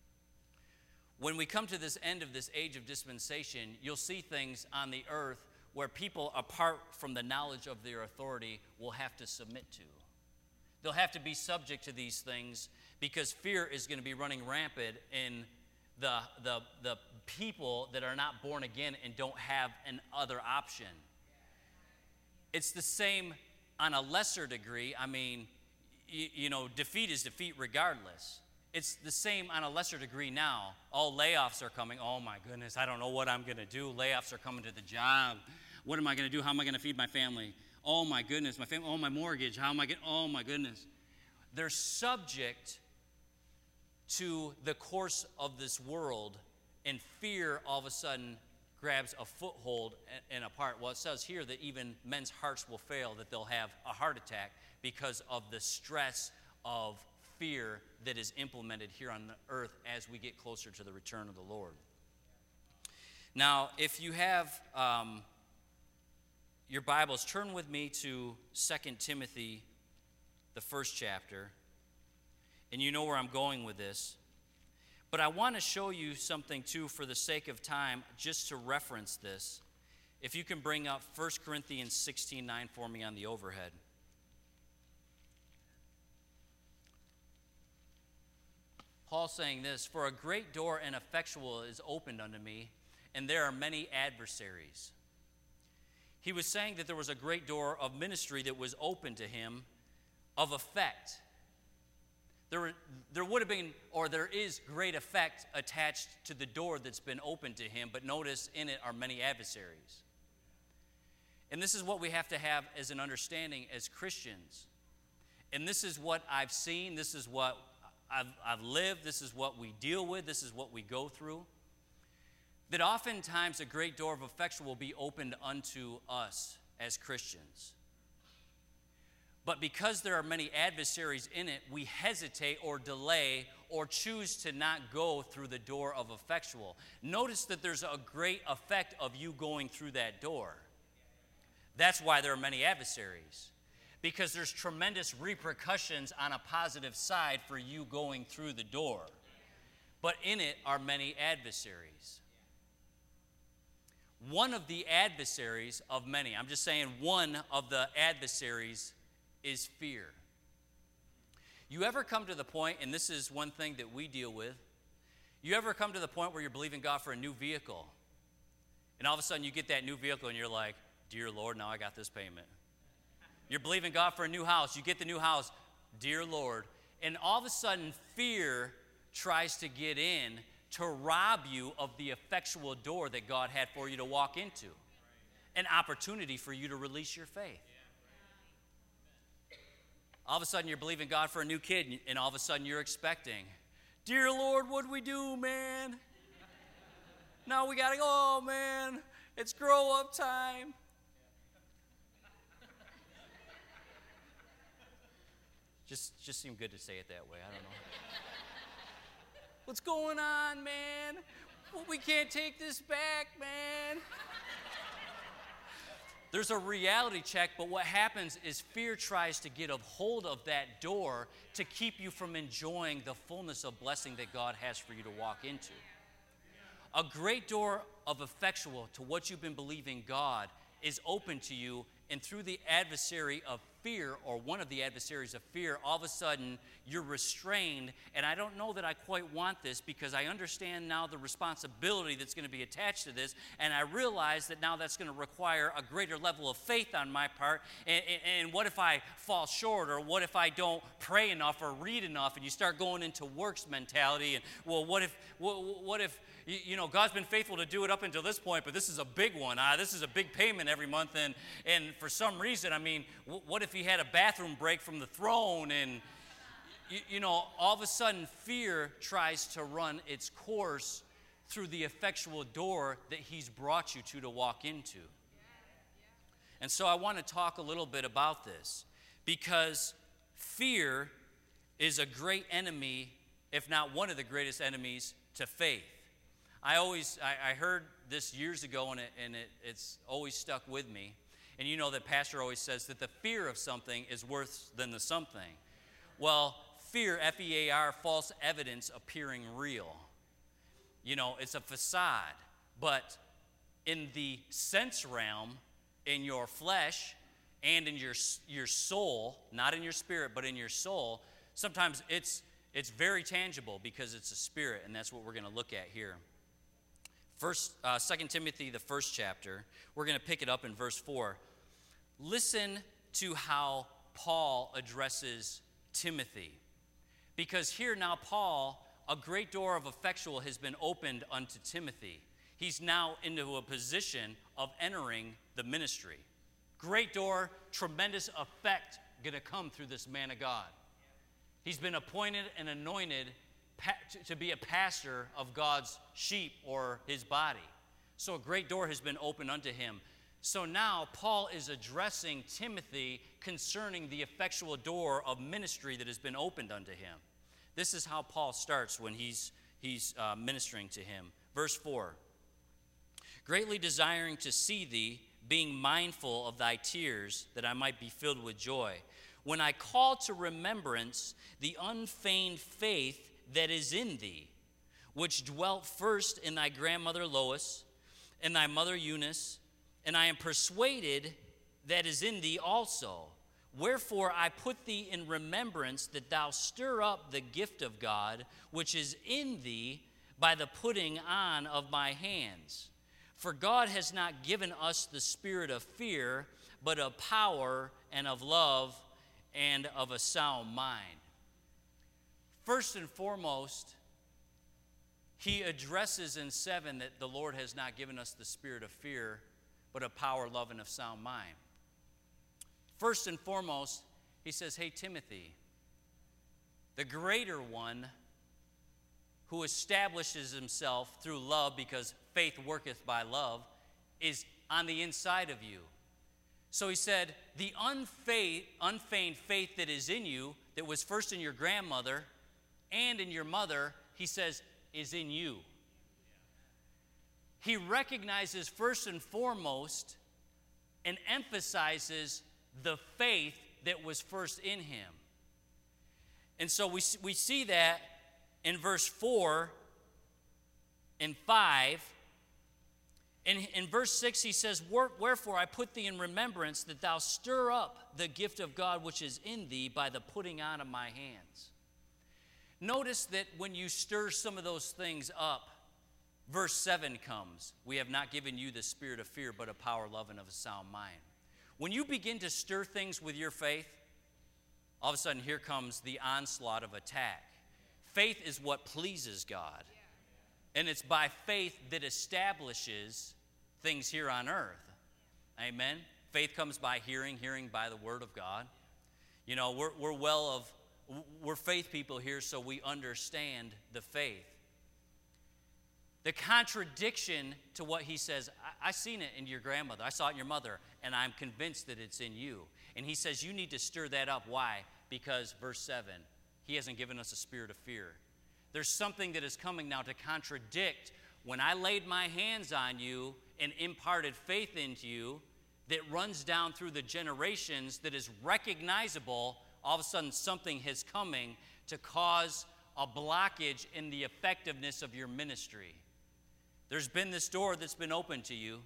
When we come to this end of this age of dispensation, you'll see things on the earth where people, apart from the knowledge of their authority, will have to submit to. They'll have to be subject to these things, because fear is going to be running rampant in the, the, the people that are not born again and don't have an other option. It's the same on a lesser degree. I mean, you, you know, defeat is defeat regardless. It's the same on a lesser degree now. All layoffs are coming. Oh, my goodness, I don't know what I'm going to do. Layoffs are coming to the job. What am I going to do? How am I going to feed my family? Oh, my goodness, my family. Oh, my mortgage. How am I going to? Oh, my goodness. They're subject to the course of this world, and fear all of a sudden grabs a foothold and a part. Well, it says here that even men's hearts will fail, that they'll have a heart attack because of the stress of fear that is implemented here on the earth as we get closer to the return of the Lord. Now, if you have um, your Bibles, turn with me to Second Timothy, the first chapter. And you know where I'm going with this. But I want to show you something, too, for the sake of time, just to reference this. If you can bring up First Corinthians sixteen nine for me on the overhead. Paul saying this, for a great door and effectual is opened unto me, and there are many adversaries. He was saying that there was a great door of ministry that was open to him of effect. There, were, there would have been, or there is great effect attached to the door that's been opened to him, but notice in it are many adversaries. And this is what we have to have as an understanding as Christians. And this is what I've seen, this is what I've, I've lived, this is what we deal with, this is what we go through. That oftentimes a great door of effectual will be opened unto us as Christians. But because there are many adversaries in it, we hesitate or delay or choose to not go through the door of effectual. Notice that there's a great effect of you going through that door. That's why there are many adversaries, because there's tremendous repercussions on a positive side for you going through the door. But in it are many adversaries. One of the adversaries of many, I'm just saying one of the adversaries is fear. You ever come to the point, and this is one thing that we deal with, you ever come to the point where you're believing God for a new vehicle, and all of a sudden you get that new vehicle and you're like, dear Lord, now I got this payment. You're believing God for a new house, you get the new house, dear Lord, and all of a sudden fear tries to get in to rob you of the effectual door that God had for you to walk into, an opportunity for you to release your faith. All of a sudden you're believing God for a new kid, and all of a sudden you're expecting, dear Lord, what do we do, man? Now we gotta go, oh man, it's grow up time. Just, just seemed good to say it that way, I don't know. What's going on, man? We can't take this back, man. There's a reality check, but what happens is fear tries to get a hold of that door to keep you from enjoying the fullness of blessing that God has for you to walk into. A great door of effectual to what you've been believing God is open to you, and through the adversary of fear, or one of the adversaries of fear, all of a sudden you're restrained. And I don't know that I quite want this, because I understand now the responsibility that's going to be attached to this, and I realize that now that's going to require a greater level of faith on my part. And, and, and what if I fall short, or what if I don't pray enough or read enough? And you start going into works mentality, and well, what if what, what if you know, God's been faithful to do it up until this point, but this is a big one. Uh, this is a big payment every month, and and for some reason, I mean, w- what if he had a bathroom break from the throne? And you, you know, all of a sudden, fear tries to run its course through the effectual door that he's brought you to to walk into. And so I want to talk a little bit about this, because fear is a great enemy, if not one of the greatest enemies, to faith. I always, I, I heard this years ago, and, it, and it, it's always stuck with me. And you know that Pastor always says that the fear of something is worse than the something. Well, fear, F E A R, false evidence appearing real. You know, it's a facade. But in the sense realm, in your flesh and in your, your soul, not in your spirit, but in your soul, sometimes it's, it's very tangible, because it's a spirit, and that's what we're going to look at here. First, uh, Second Timothy, the first chapter, we're going to pick it up in verse four. Listen to how Paul addresses Timothy. Because here now Paul, a great door of effectual has been opened unto Timothy. He's now into a position of entering the ministry. Great door, tremendous effect going to come through this man of God. He's been appointed and anointed to be a pastor of God's sheep, or his body. So a great door has been opened unto him. So now Paul is addressing Timothy concerning the effectual door of ministry that has been opened unto him. This is how Paul starts when he's, he's uh, ministering to him. Verse four, greatly desiring to see thee, being mindful of thy tears, that I might be filled with joy, when I call to remembrance the unfeigned faith that is in thee, which dwelt first in thy grandmother Lois and thy mother Eunice, and I am persuaded that is in thee also. Wherefore I put thee in remembrance, that thou stir up the gift of God, which is in thee, by the putting on of my hands. For God has not given us the spirit of fear, but of power and of love and of a sound mind. First and foremost, he addresses in seven that the Lord has not given us the spirit of fear, but of power, love, and of sound mind. First and foremost, he says, hey, Timothy, the greater one who establishes himself through love, because faith worketh by love, is on the inside of you. So he said, the unfaith, unfeigned faith that is in you, that was first in your grandmother and in your mother, he says, is in you. He recognizes first and foremost and emphasizes the faith that was first in him. And so we, we see that in verse four and five. In, in verse six, he says, "Wherefore I put thee in remembrance that thou stir up the gift of God which is in thee by the putting on of my hands." Notice that when you stir some of those things up, verse seven comes. "We have not given you the spirit of fear, but of power, love, and of a sound mind." When you begin to stir things with your faith, all of a sudden here comes the onslaught of attack. Faith is what pleases God. And it's by faith that establishes things here on earth. Amen? Faith comes by hearing, hearing by the word of God. You know, we're, we're well of, we're faith people here, so we understand the faith. The contradiction to what he says, I, I seen it in your grandmother, I saw it in your mother, and I'm convinced that it's in you. And he says you need to stir that up. Why? Because verse seven, he hasn't given us a spirit of fear. There's something that is coming now to contradict when I laid my hands on you and imparted faith into you that runs down through the generations, that is recognizable. All of a sudden something is coming to cause a blockage in the effectiveness of your ministry. There's been this door that's been opened to you.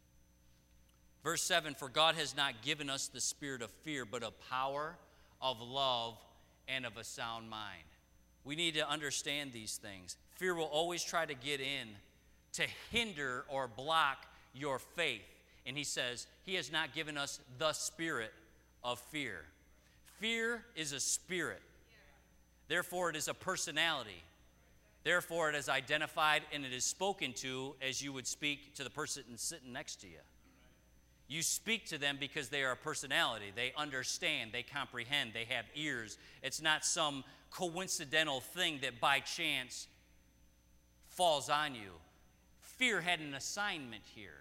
Verse seven, "For God has not given us the spirit of fear, but of power, of love, and of a sound mind." We need to understand these things. Fear will always try to get in to hinder or block your faith. And he says, he has not given us the spirit of fear. Fear is a spirit. Therefore, it is a personality. Therefore, it is identified and it is spoken to as you would speak to the person sitting next to you. You speak to them because they are a personality. They understand, they comprehend, they have ears. It's not some coincidental thing that by chance falls on you. Fear had an assignment here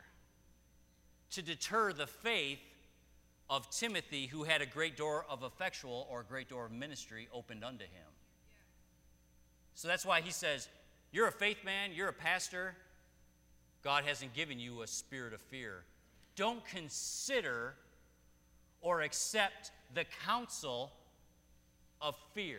to deter the faith of Timothy, who had a great door of effectual or a great door of ministry opened unto him. So that's why he says, you're a faith man, you're a pastor. God hasn't given you a spirit of fear. Don't consider or accept the counsel of fear.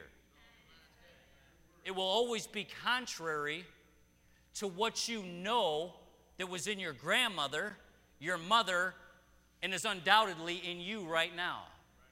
It will always be contrary to what you know that was in your grandmother, your mother, and is undoubtedly in you right now.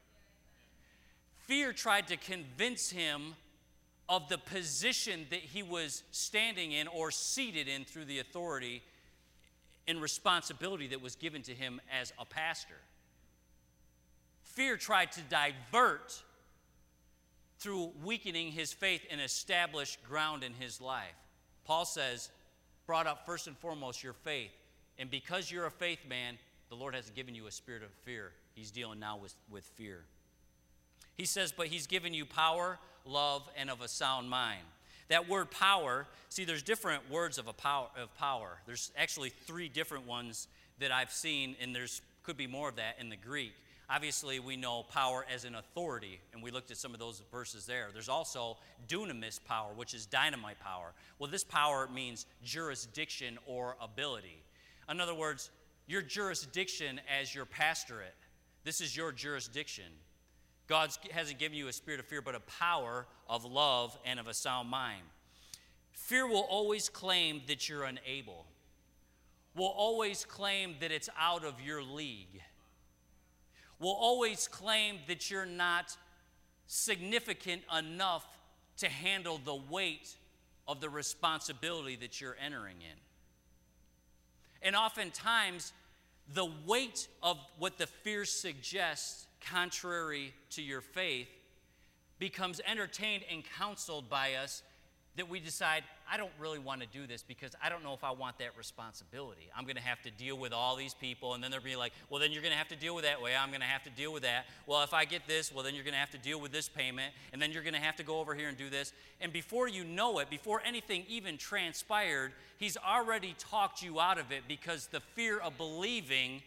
Fear tried to convince him of the position that he was standing in or seated in through the authority and responsibility that was given to him as a pastor. Fear tried to divert through weakening his faith and establish ground in his life. Paul says, brought up first and foremost your faith. And because you're a faith man, the Lord hasn't given you a spirit of fear. He's dealing now with, with fear. He says, but he's given you power, love, and of a sound mind. That word power, see, there's different words of, a power, of power. There's actually three different ones that I've seen, and there's could be more of that in the Greek. Obviously, we know power as an authority, and we looked at some of those verses there. There's also dunamis power, which is dynamite power. Well, this power means jurisdiction or ability. In other words, your jurisdiction as your pastorate, this is your jurisdiction. God hasn't given you a spirit of fear, but a power of love and of a sound mind. Fear will always claim that you're unable, will always claim that it's out of your league, will always claim that you're not significant enough to handle the weight of the responsibility that you're entering in. And oftentimes, the weight of what the fear suggests, contrary to your faith, becomes entertained and counseled by us, that we decide, I don't really want to do this because I don't know if I want that responsibility. I'm going to have to deal with all these people, and then they'll be like, well, then you're going to have to deal with that way. I'm going to have to deal with that. Well, if I get this, well, then you're going to have to deal with this payment, and then you're going to have to go over here and do this. And before you know it, before anything even transpired, he's already talked you out of it because the fear of believing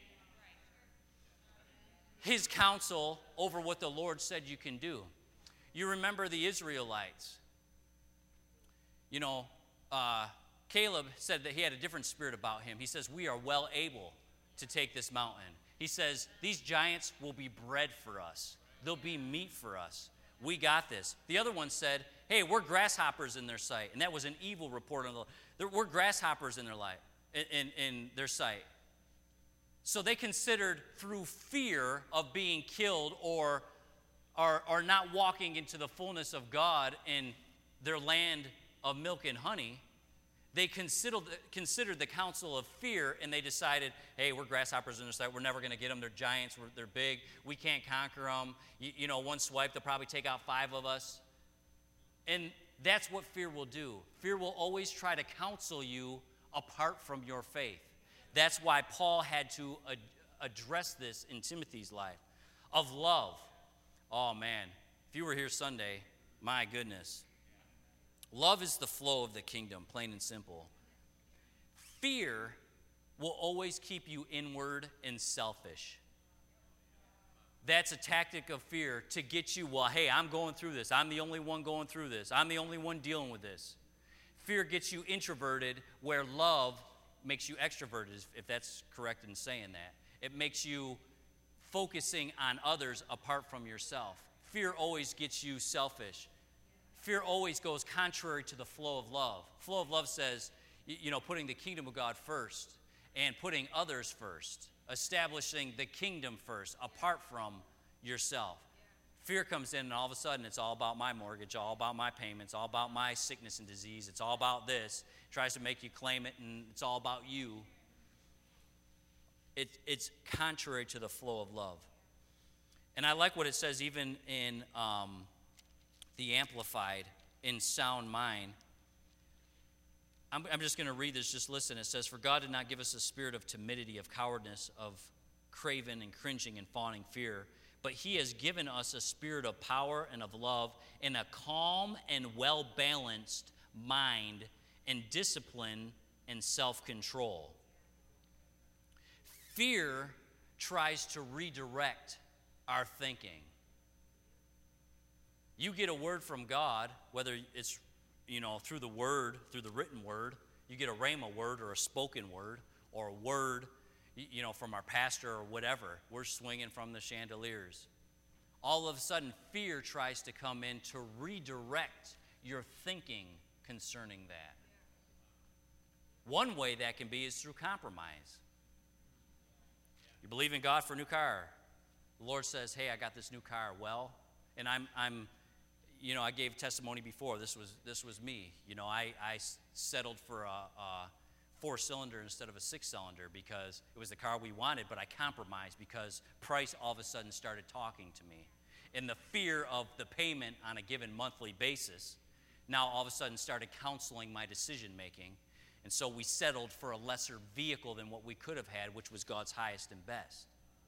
his counsel over what the Lord said you can do. You remember the Israelites. You know, uh, Caleb said that he had a different spirit about him. He says, we are well able to take this mountain. He says, these giants will be bread for us. They'll be meat for us. We got this. The other one said, hey, we're grasshoppers in their sight. And that was an evil report. On the, we're grasshoppers in their life, in, in, in their sight. So they considered through fear of being killed or, or, or not walking into the fullness of God in their land of milk and honey, they considered, considered the counsel of fear, and they decided, hey, we're grasshoppers in their sight. We're never going to get them. They're giants. We're, they're big. We can't conquer them. You, you know, one swipe, they'll probably take out five of us. And that's what fear will do. Fear will always try to counsel you apart from your faith. That's why Paul had to ad- address this in Timothy's life. Of love. Oh, man. If you were here Sunday, my goodness. Love is the flow of the kingdom, plain and simple. Fear will always keep you inward and selfish. That's a tactic of fear to get you, well, hey, I'm going through this. I'm the only one going through this. I'm the only one dealing with this. Fear gets you introverted, where love makes you extroverted, if that's correct in saying that. It makes you focusing on others apart from yourself. Fear always gets you selfish. Fear always goes contrary to the flow of love. Flow of love says, you know, putting the kingdom of God first and putting others first, establishing the kingdom first, apart from yourself. Fear comes in, and all of a sudden, it's all about my mortgage, all about my payments, all about my sickness and disease. It's all about this. It tries to make you claim it, and it's all about you. It, it's contrary to the flow of love. And I like what it says even in um, the Amplified, in sound mind. I'm, I'm just going to read this. Just listen. It says, for God did not give us a spirit of timidity, of cowardice, of craven and cringing and fawning fear, but he has given us a spirit of power and of love and a calm and well-balanced mind and discipline and self-control. Fear tries to redirect our thinking. You get a word from God, whether it's, you know, through the word, through the written word, you get a rhema word or a spoken word or a word, you know, from our pastor or whatever. We're swinging from the chandeliers. All of a sudden, fear tries to come in to redirect your thinking concerning that. One way that can be is through compromise. You believe in God for a new car. The Lord says, hey, I got this new car. Well, and I'm, I'm, you know, I gave testimony before. This was, this was me. You know, I, I settled for a, a four-cylinder instead of a six-cylinder because it was the car we wanted, but I compromised because price all of a sudden started talking to me. And the fear of the payment on a given monthly basis now all of a sudden started counseling my decision-making. And so we settled for a lesser vehicle than what we could have had, which was God's highest and best.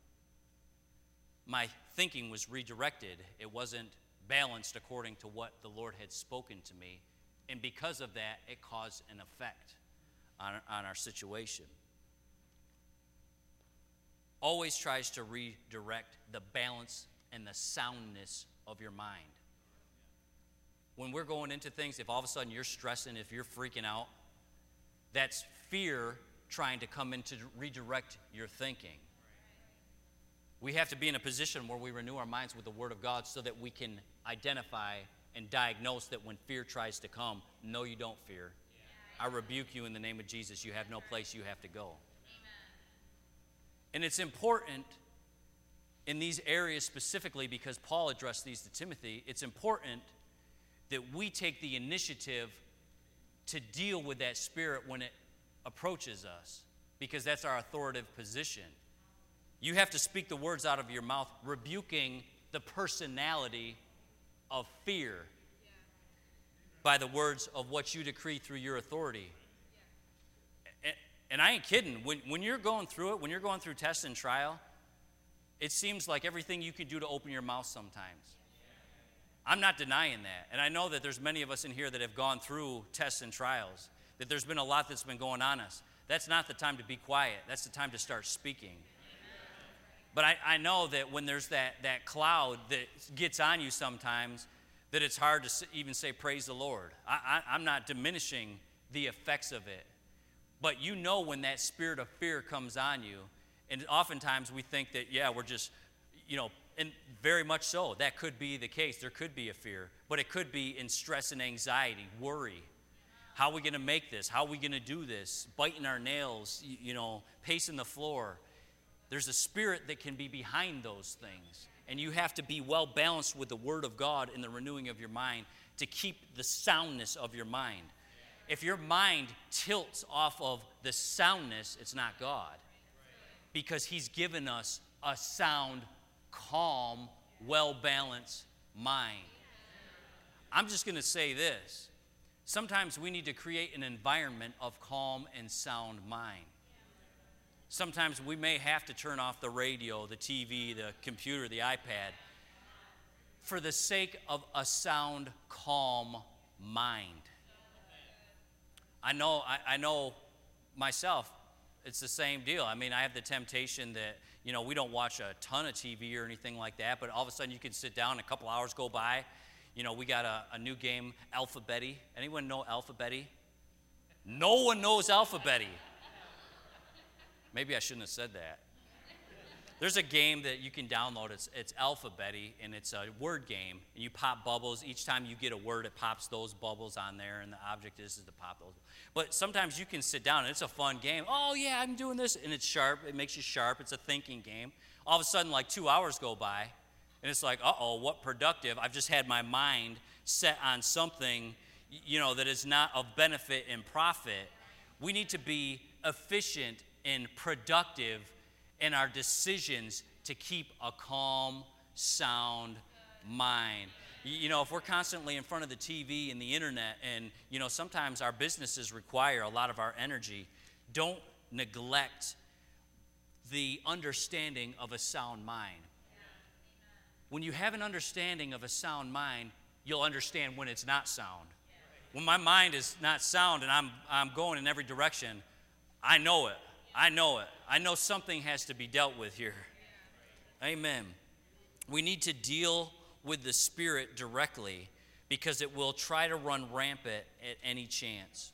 My thinking was redirected. It wasn't balanced according to what the Lord had spoken to me. And because of that, it caused an effect on, on our situation. Always tries to redirect the balance and the soundness of your mind. When we're going into things, if all of a sudden you're stressing, if you're freaking out, that's fear trying to come in to redirect your thinking. We have to be in a position where we renew our minds with the Word of God so that we can identify and diagnose that when fear tries to come, no, you don't fear. I rebuke you in the name of Jesus. You have no place you have to go. And it's important in these areas specifically because Paul addressed these to Timothy. It's important that we take the initiative to deal with that spirit when it approaches us, because that's our authoritative position. You have to speak the words out of your mouth, rebuking the personality of fear yeah. by the words of what you decree through your authority. Yeah. And, and I ain't kidding. When, when you're going through it, when you're going through test and trial, it seems like everything you could do to open your mouth sometimes. I'm not denying that. And I know that there's many of us in here that have gone through tests and trials, that there's been a lot that's been going on us. That's not the time to be quiet. That's the time to start speaking. But I, I know that when there's that, that cloud that gets on you sometimes, that it's hard to even say, praise the Lord. I, I, I'm not diminishing the effects of it. But you know when that spirit of fear comes on you, And oftentimes we think that, yeah, we're just, you know, and very much so. That could be the case. There could be a fear. But it could be in stress and anxiety, worry. How are we going to make this? How are we going to do this? Biting our nails, you know, pacing the floor. There's a spirit that can be behind those things. And you have to be well balanced with the Word of God in the renewing of your mind to keep the soundness of your mind. If your mind tilts off of the soundness, it's not God. Because He's given us a sound, calm, well-balanced mind. I'm just going to say this. Sometimes we need to create an environment of calm and sound mind. Sometimes we may have to turn off the radio, the T V, the computer, the iPad for the sake of a sound, calm mind. I know, I, I know myself, it's the same deal. I mean, I have the temptation that, you know, we don't watch a ton of T V or anything like that, but all of a sudden you can sit down and a couple hours go by. You know, we got a, a new game, Alphabetty. Anyone know Alphabetty? No one knows Alphabetty. Maybe I shouldn't have said that. There's a game that you can download. It's, it's Alphabetty, and it's a word game. And you pop bubbles. Each time you get a word, it pops those bubbles on there, and the object is, is to pop those. But sometimes you can sit down, and it's a fun game. Oh, yeah, I'm doing this. And it's sharp. It makes you sharp. It's a thinking game. All of a sudden, like two hours go by, and it's like, uh-oh, what productive. I've just had my mind set on something, you know, that is not of benefit and profit. We need to be efficient and productive in our decisions to keep a calm, sound mind. You know, if we're constantly in front of the T V and the internet, and, you know, sometimes our businesses require a lot of our energy, don't neglect the understanding of a sound mind. When you have an understanding of a sound mind, you'll understand when it's not sound. When my mind is not sound and I'm, I'm going in every direction, I know it. I know it. I know something has to be dealt with here. Amen. We need to deal with the spirit directly because it will try to run rampant at any chance.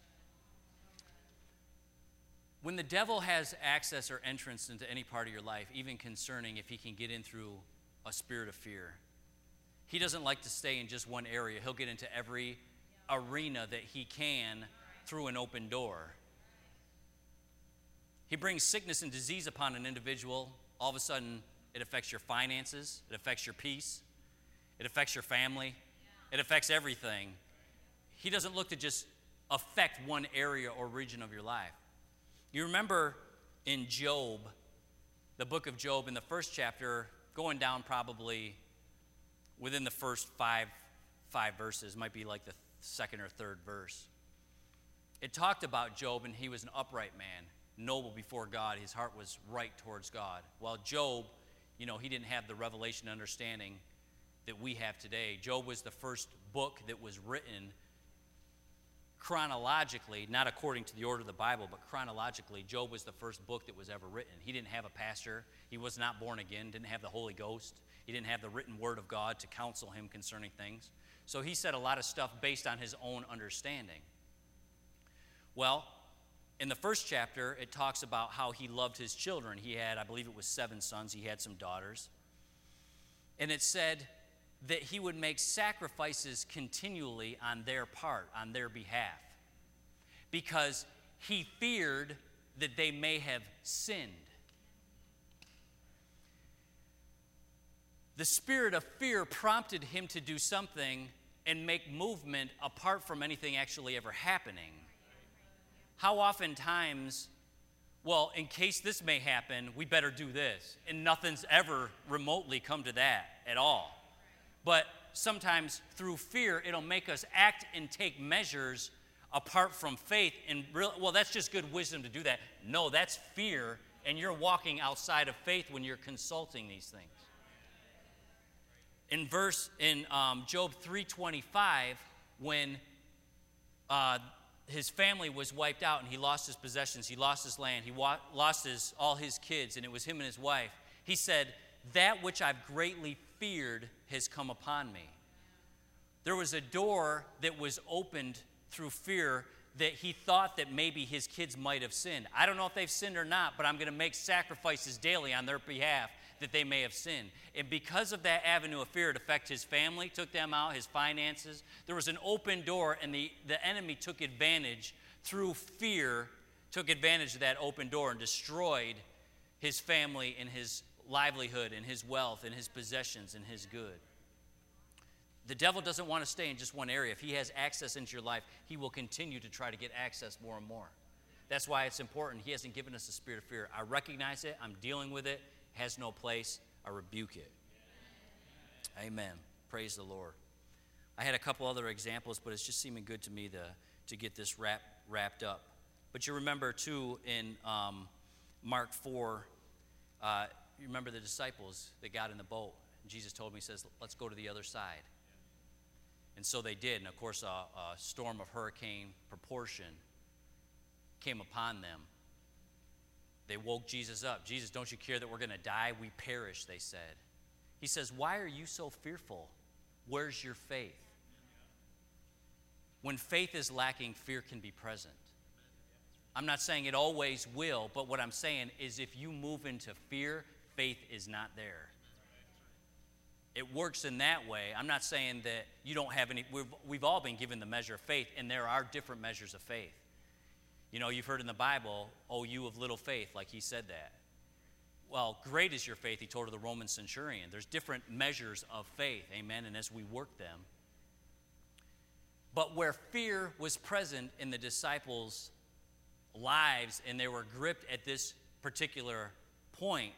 When the devil has access or entrance into any part of your life, even concerning if he can get in through a spirit of fear, he doesn't like to stay in just one area. He'll get into every arena that he can through an open door. He brings sickness and disease upon an individual. All of a sudden, it affects your finances. It affects your peace. It affects your family. It affects everything. He doesn't look to just affect one area or region of your life. You remember in Job, the book of Job, in the first chapter, going down probably within the first five, five verses, might be like the second or third verse. It talked about Job, and he was an upright man, noble before God. His heart was right towards God. While Job, you know, he didn't have the revelation understanding that we have today. Job was the first book that was written chronologically, not according to the order of the Bible, but chronologically. Job was the first book that was ever written. He didn't have a pastor. He was not born again, didn't have the Holy Ghost. He didn't have the written word of God to counsel him concerning things. So he said a lot of stuff based on his own understanding. Well, in the first chapter, it talks about how he loved his children. He had, I believe it was seven sons. He had some daughters. And it said that he would make sacrifices continually on their part, on their behalf, because he feared that they may have sinned. The spirit of fear prompted him to do something and make movement apart from anything actually ever happening. How oftentimes, well, in case this may happen, we better do this. And nothing's ever remotely come to that at all. But sometimes through fear, it'll make us act and take measures apart from faith. And real, well, that's just good wisdom to do that. No, that's fear, and you're walking outside of faith when you're consulting these things. In verse in um, Job three twenty-five, when uh, his family was wiped out and he lost his possessions, he lost his land, he wa- lost his all his kids, and it was him and his wife. He said, "That which I've greatly feared has come upon me." There was a door that was opened through fear that he thought that maybe his kids might have sinned. I don't know if they've sinned or not, but I'm going to make sacrifices daily on their behalf that they may have sinned. And because of that avenue of fear, it affected his family, took them out, his finances. There was an open door, and the, the enemy took advantage through fear, took advantage of that open door and destroyed his family and his livelihood and his wealth and his possessions and his good. The devil doesn't want to stay in just one area. If he has access into your life, he will continue to try to get access more and more. That's why it's important. He hasn't given us a spirit of fear. I recognize it. I'm dealing with it. It has no place. I rebuke it. Amen. Praise the Lord. I had a couple other examples, but it's just seeming good to me to, to get this wrap, wrapped up. But you remember, too, in um, Mark four, uh, you remember the disciples that got in the boat. Jesus told me, he says, let's go to the other side. And so they did. And, of course, a, a storm of hurricane proportion came upon them. They woke Jesus up. Jesus, don't you care that we're going to die? We perish, they said. He says, why are you so fearful? Where's your faith? When faith is lacking, fear can be present. I'm not saying it always will, but what I'm saying is if you move into fear, faith is not there. It works in that way. I'm not saying that you don't have any, we've, we've all been given the measure of faith, and there are different measures of faith. You know, you've heard in the Bible, oh, you of little faith, like he said that. Well, great is your faith, he told to the Roman centurion. There's different measures of faith, amen, and as we work them. But where fear was present in the disciples' lives, and they were gripped at this particular point,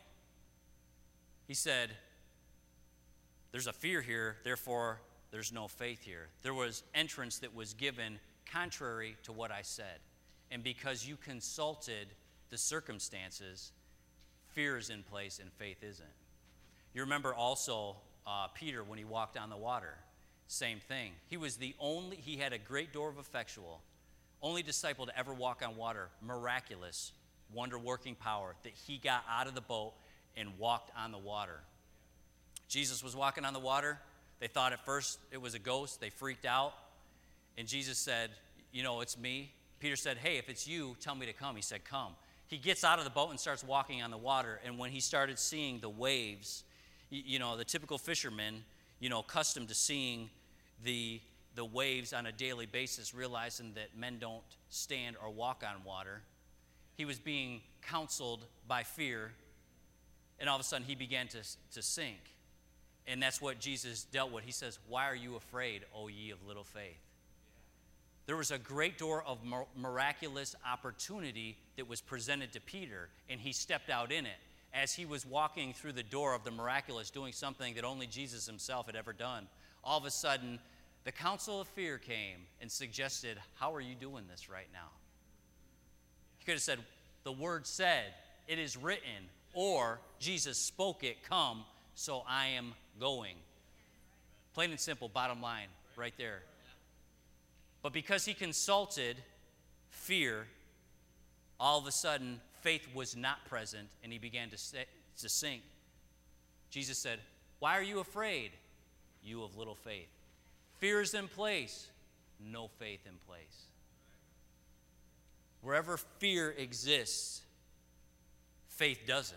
he said, there's a fear here, therefore there's no faith here. There was entrance that was given contrary to what I said. And because you consulted the circumstances, fear is in place and faith isn't. You remember also uh, Peter when he walked on the water. Same thing. He was the only, he had a great door of effectual, only disciple to ever walk on water, miraculous, wonder-working power, that he got out of the boat and walked on the water. Jesus was walking on the water. They thought at first it was a ghost. They freaked out. And Jesus said, you know, it's me. Peter said, hey, if it's you, tell me to come. He said, come. He gets out of the boat and starts walking on the water. And when he started seeing the waves, you know, the typical fisherman, you know, accustomed to seeing the, the waves on a daily basis, realizing that men don't stand or walk on water, he was being counseled by fear. And all of a sudden, he began to, to sink. And that's what Jesus dealt with. He says, why are you afraid, O ye of little faith? There was a great door of miraculous opportunity that was presented to Peter, and he stepped out in it. As he was walking through the door of the miraculous, doing something that only Jesus himself had ever done, all of a sudden, the counsel of fear came and suggested, how are you doing this right now? He could have said, the word said, it is written, or Jesus spoke it, come, so I am going. Plain and simple, bottom line, right there. But because he consulted fear, all of a sudden, faith was not present, and he began to, say, to sink. Jesus said, why are you afraid, you of little faith? Fear is in place, no faith in place. Wherever fear exists, faith doesn't.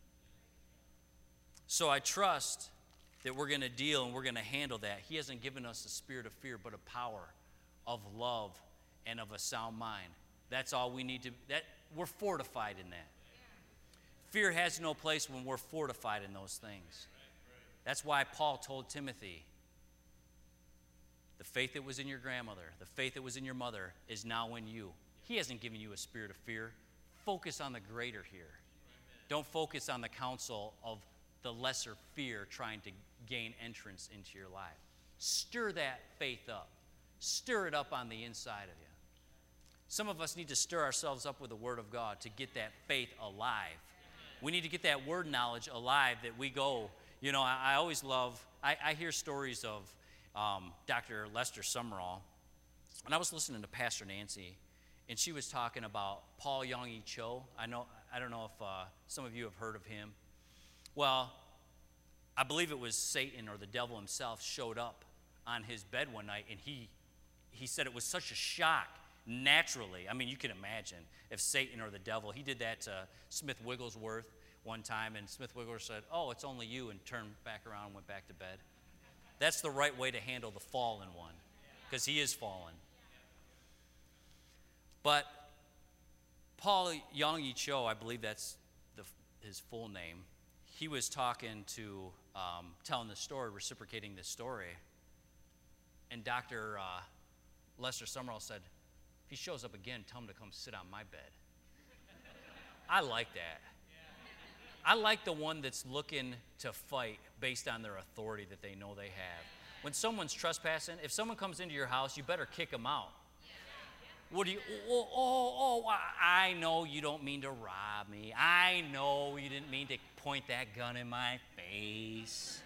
So I trust that we're going to deal and we're going to handle that. He hasn't given us a spirit of fear, but a power of love and of a sound mind. That's all we need to, that we're fortified in that. Fear has no place when we're fortified in those things. That's why Paul told Timothy, the faith that was in your grandmother, the faith that was in your mother is now in you. He hasn't given you a spirit of fear. Focus on the greater here. Don't focus on the counsel of the lesser fear trying to gain entrance into your life. Stir that faith up. Stir it up on the inside of you. Some of us need to stir ourselves up with the Word of God to get that faith alive. We need to get that word knowledge alive that we go. You know, I, I always love, I, I hear stories of um, Doctor Lester Sumrall. And I was listening to Pastor Nancy, and she was talking about Paul Yong-E Cho. I know, I don't know if uh, some of you have heard of him. Well, I believe it was Satan or the devil himself showed up on his bed one night, and he he said it was such a shock naturally. I mean, you can imagine if Satan or the devil, he did that to Smith Wigglesworth one time, and Smith Wigglesworth said, oh, it's only you, and turned back around and went back to bed. That's the right way to handle the fallen one, because he is fallen. But Paul Yonggi Cho, I believe that's the, his full name, he was talking to, um, telling the story, reciprocating this story, and Doctor Uh, Lester Summerall said, if he shows up again, tell him to come sit on my bed. I like that. I like the one that's looking to fight based on their authority that they know they have. When someone's trespassing, if someone comes into your house, you better kick them out. What do you, oh, oh, oh, I know you don't mean to rob me. I know you didn't mean to point that gun in my face.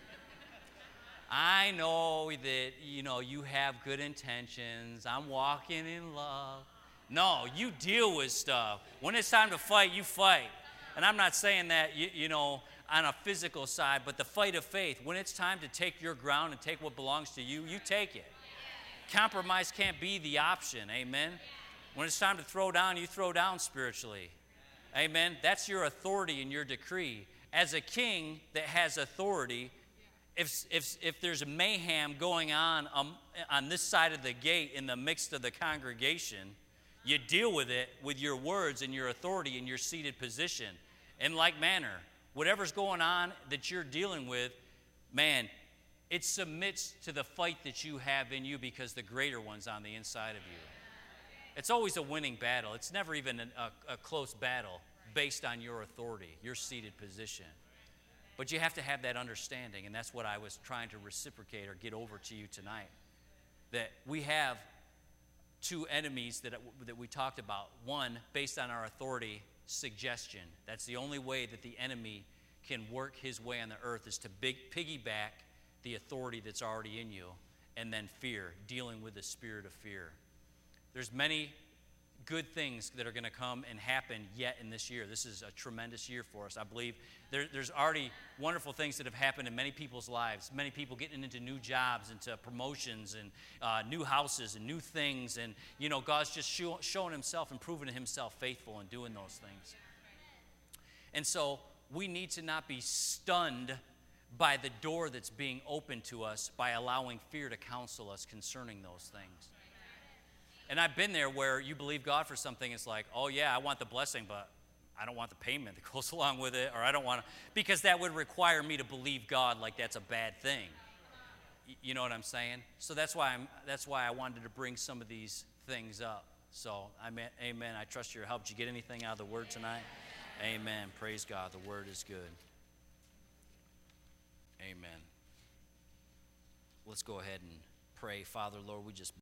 I know that, you know, you have good intentions. I'm walking in love. No, you deal with stuff. When it's time to fight, you fight. And I'm not saying that, you, you know, on a physical side, but the fight of faith. When it's time to take your ground and take what belongs to you, you take it. Compromise can't be the option, amen? When it's time to throw down, you throw down spiritually. Amen? That's your authority and your decree. As a king that has authority, if, if, if there's mayhem going on um, on this side of the gate in the midst of the congregation, you deal with it with your words and your authority and your seated position. In like manner, whatever's going on that you're dealing with, man, it submits to the fight that you have in you because the greater one's on the inside of you. It's always a winning battle. It's never even a, a close battle based on your authority, your seated position. But you have to have that understanding, and that's what I was trying to reciprocate or get over to you tonight. That we have two enemies that, that we talked about. One, based on our authority, suggestion. That's the only way that the enemy can work his way on the earth, is to big, piggyback the authority that's already in you. And then fear, dealing with the spirit of fear. There's many good things that are going to come and happen yet in this year. This is a tremendous year for us. I believe there, there's already wonderful things that have happened in many people's lives. Many people getting into new jobs, into promotions, and uh, new houses, and new things. And, you know, God's just show, showing himself and proving himself faithful in doing those things. And so we need to not be stunned by the door that's being opened to us by allowing fear to counsel us concerning those things. And I've been there where you believe God for something. It's like, oh, yeah, I want the blessing, but I don't want the payment that goes along with it, or I don't want to, because that would require me to believe God like that's a bad thing. You know what I'm saying? So that's why I'm. That's why I wanted to bring some of these things up. So, I mean, amen. I trust your help. Did you get anything out of the word tonight? Amen. Praise God. The word is good. Amen. Let's go ahead and pray. Father, Lord, we just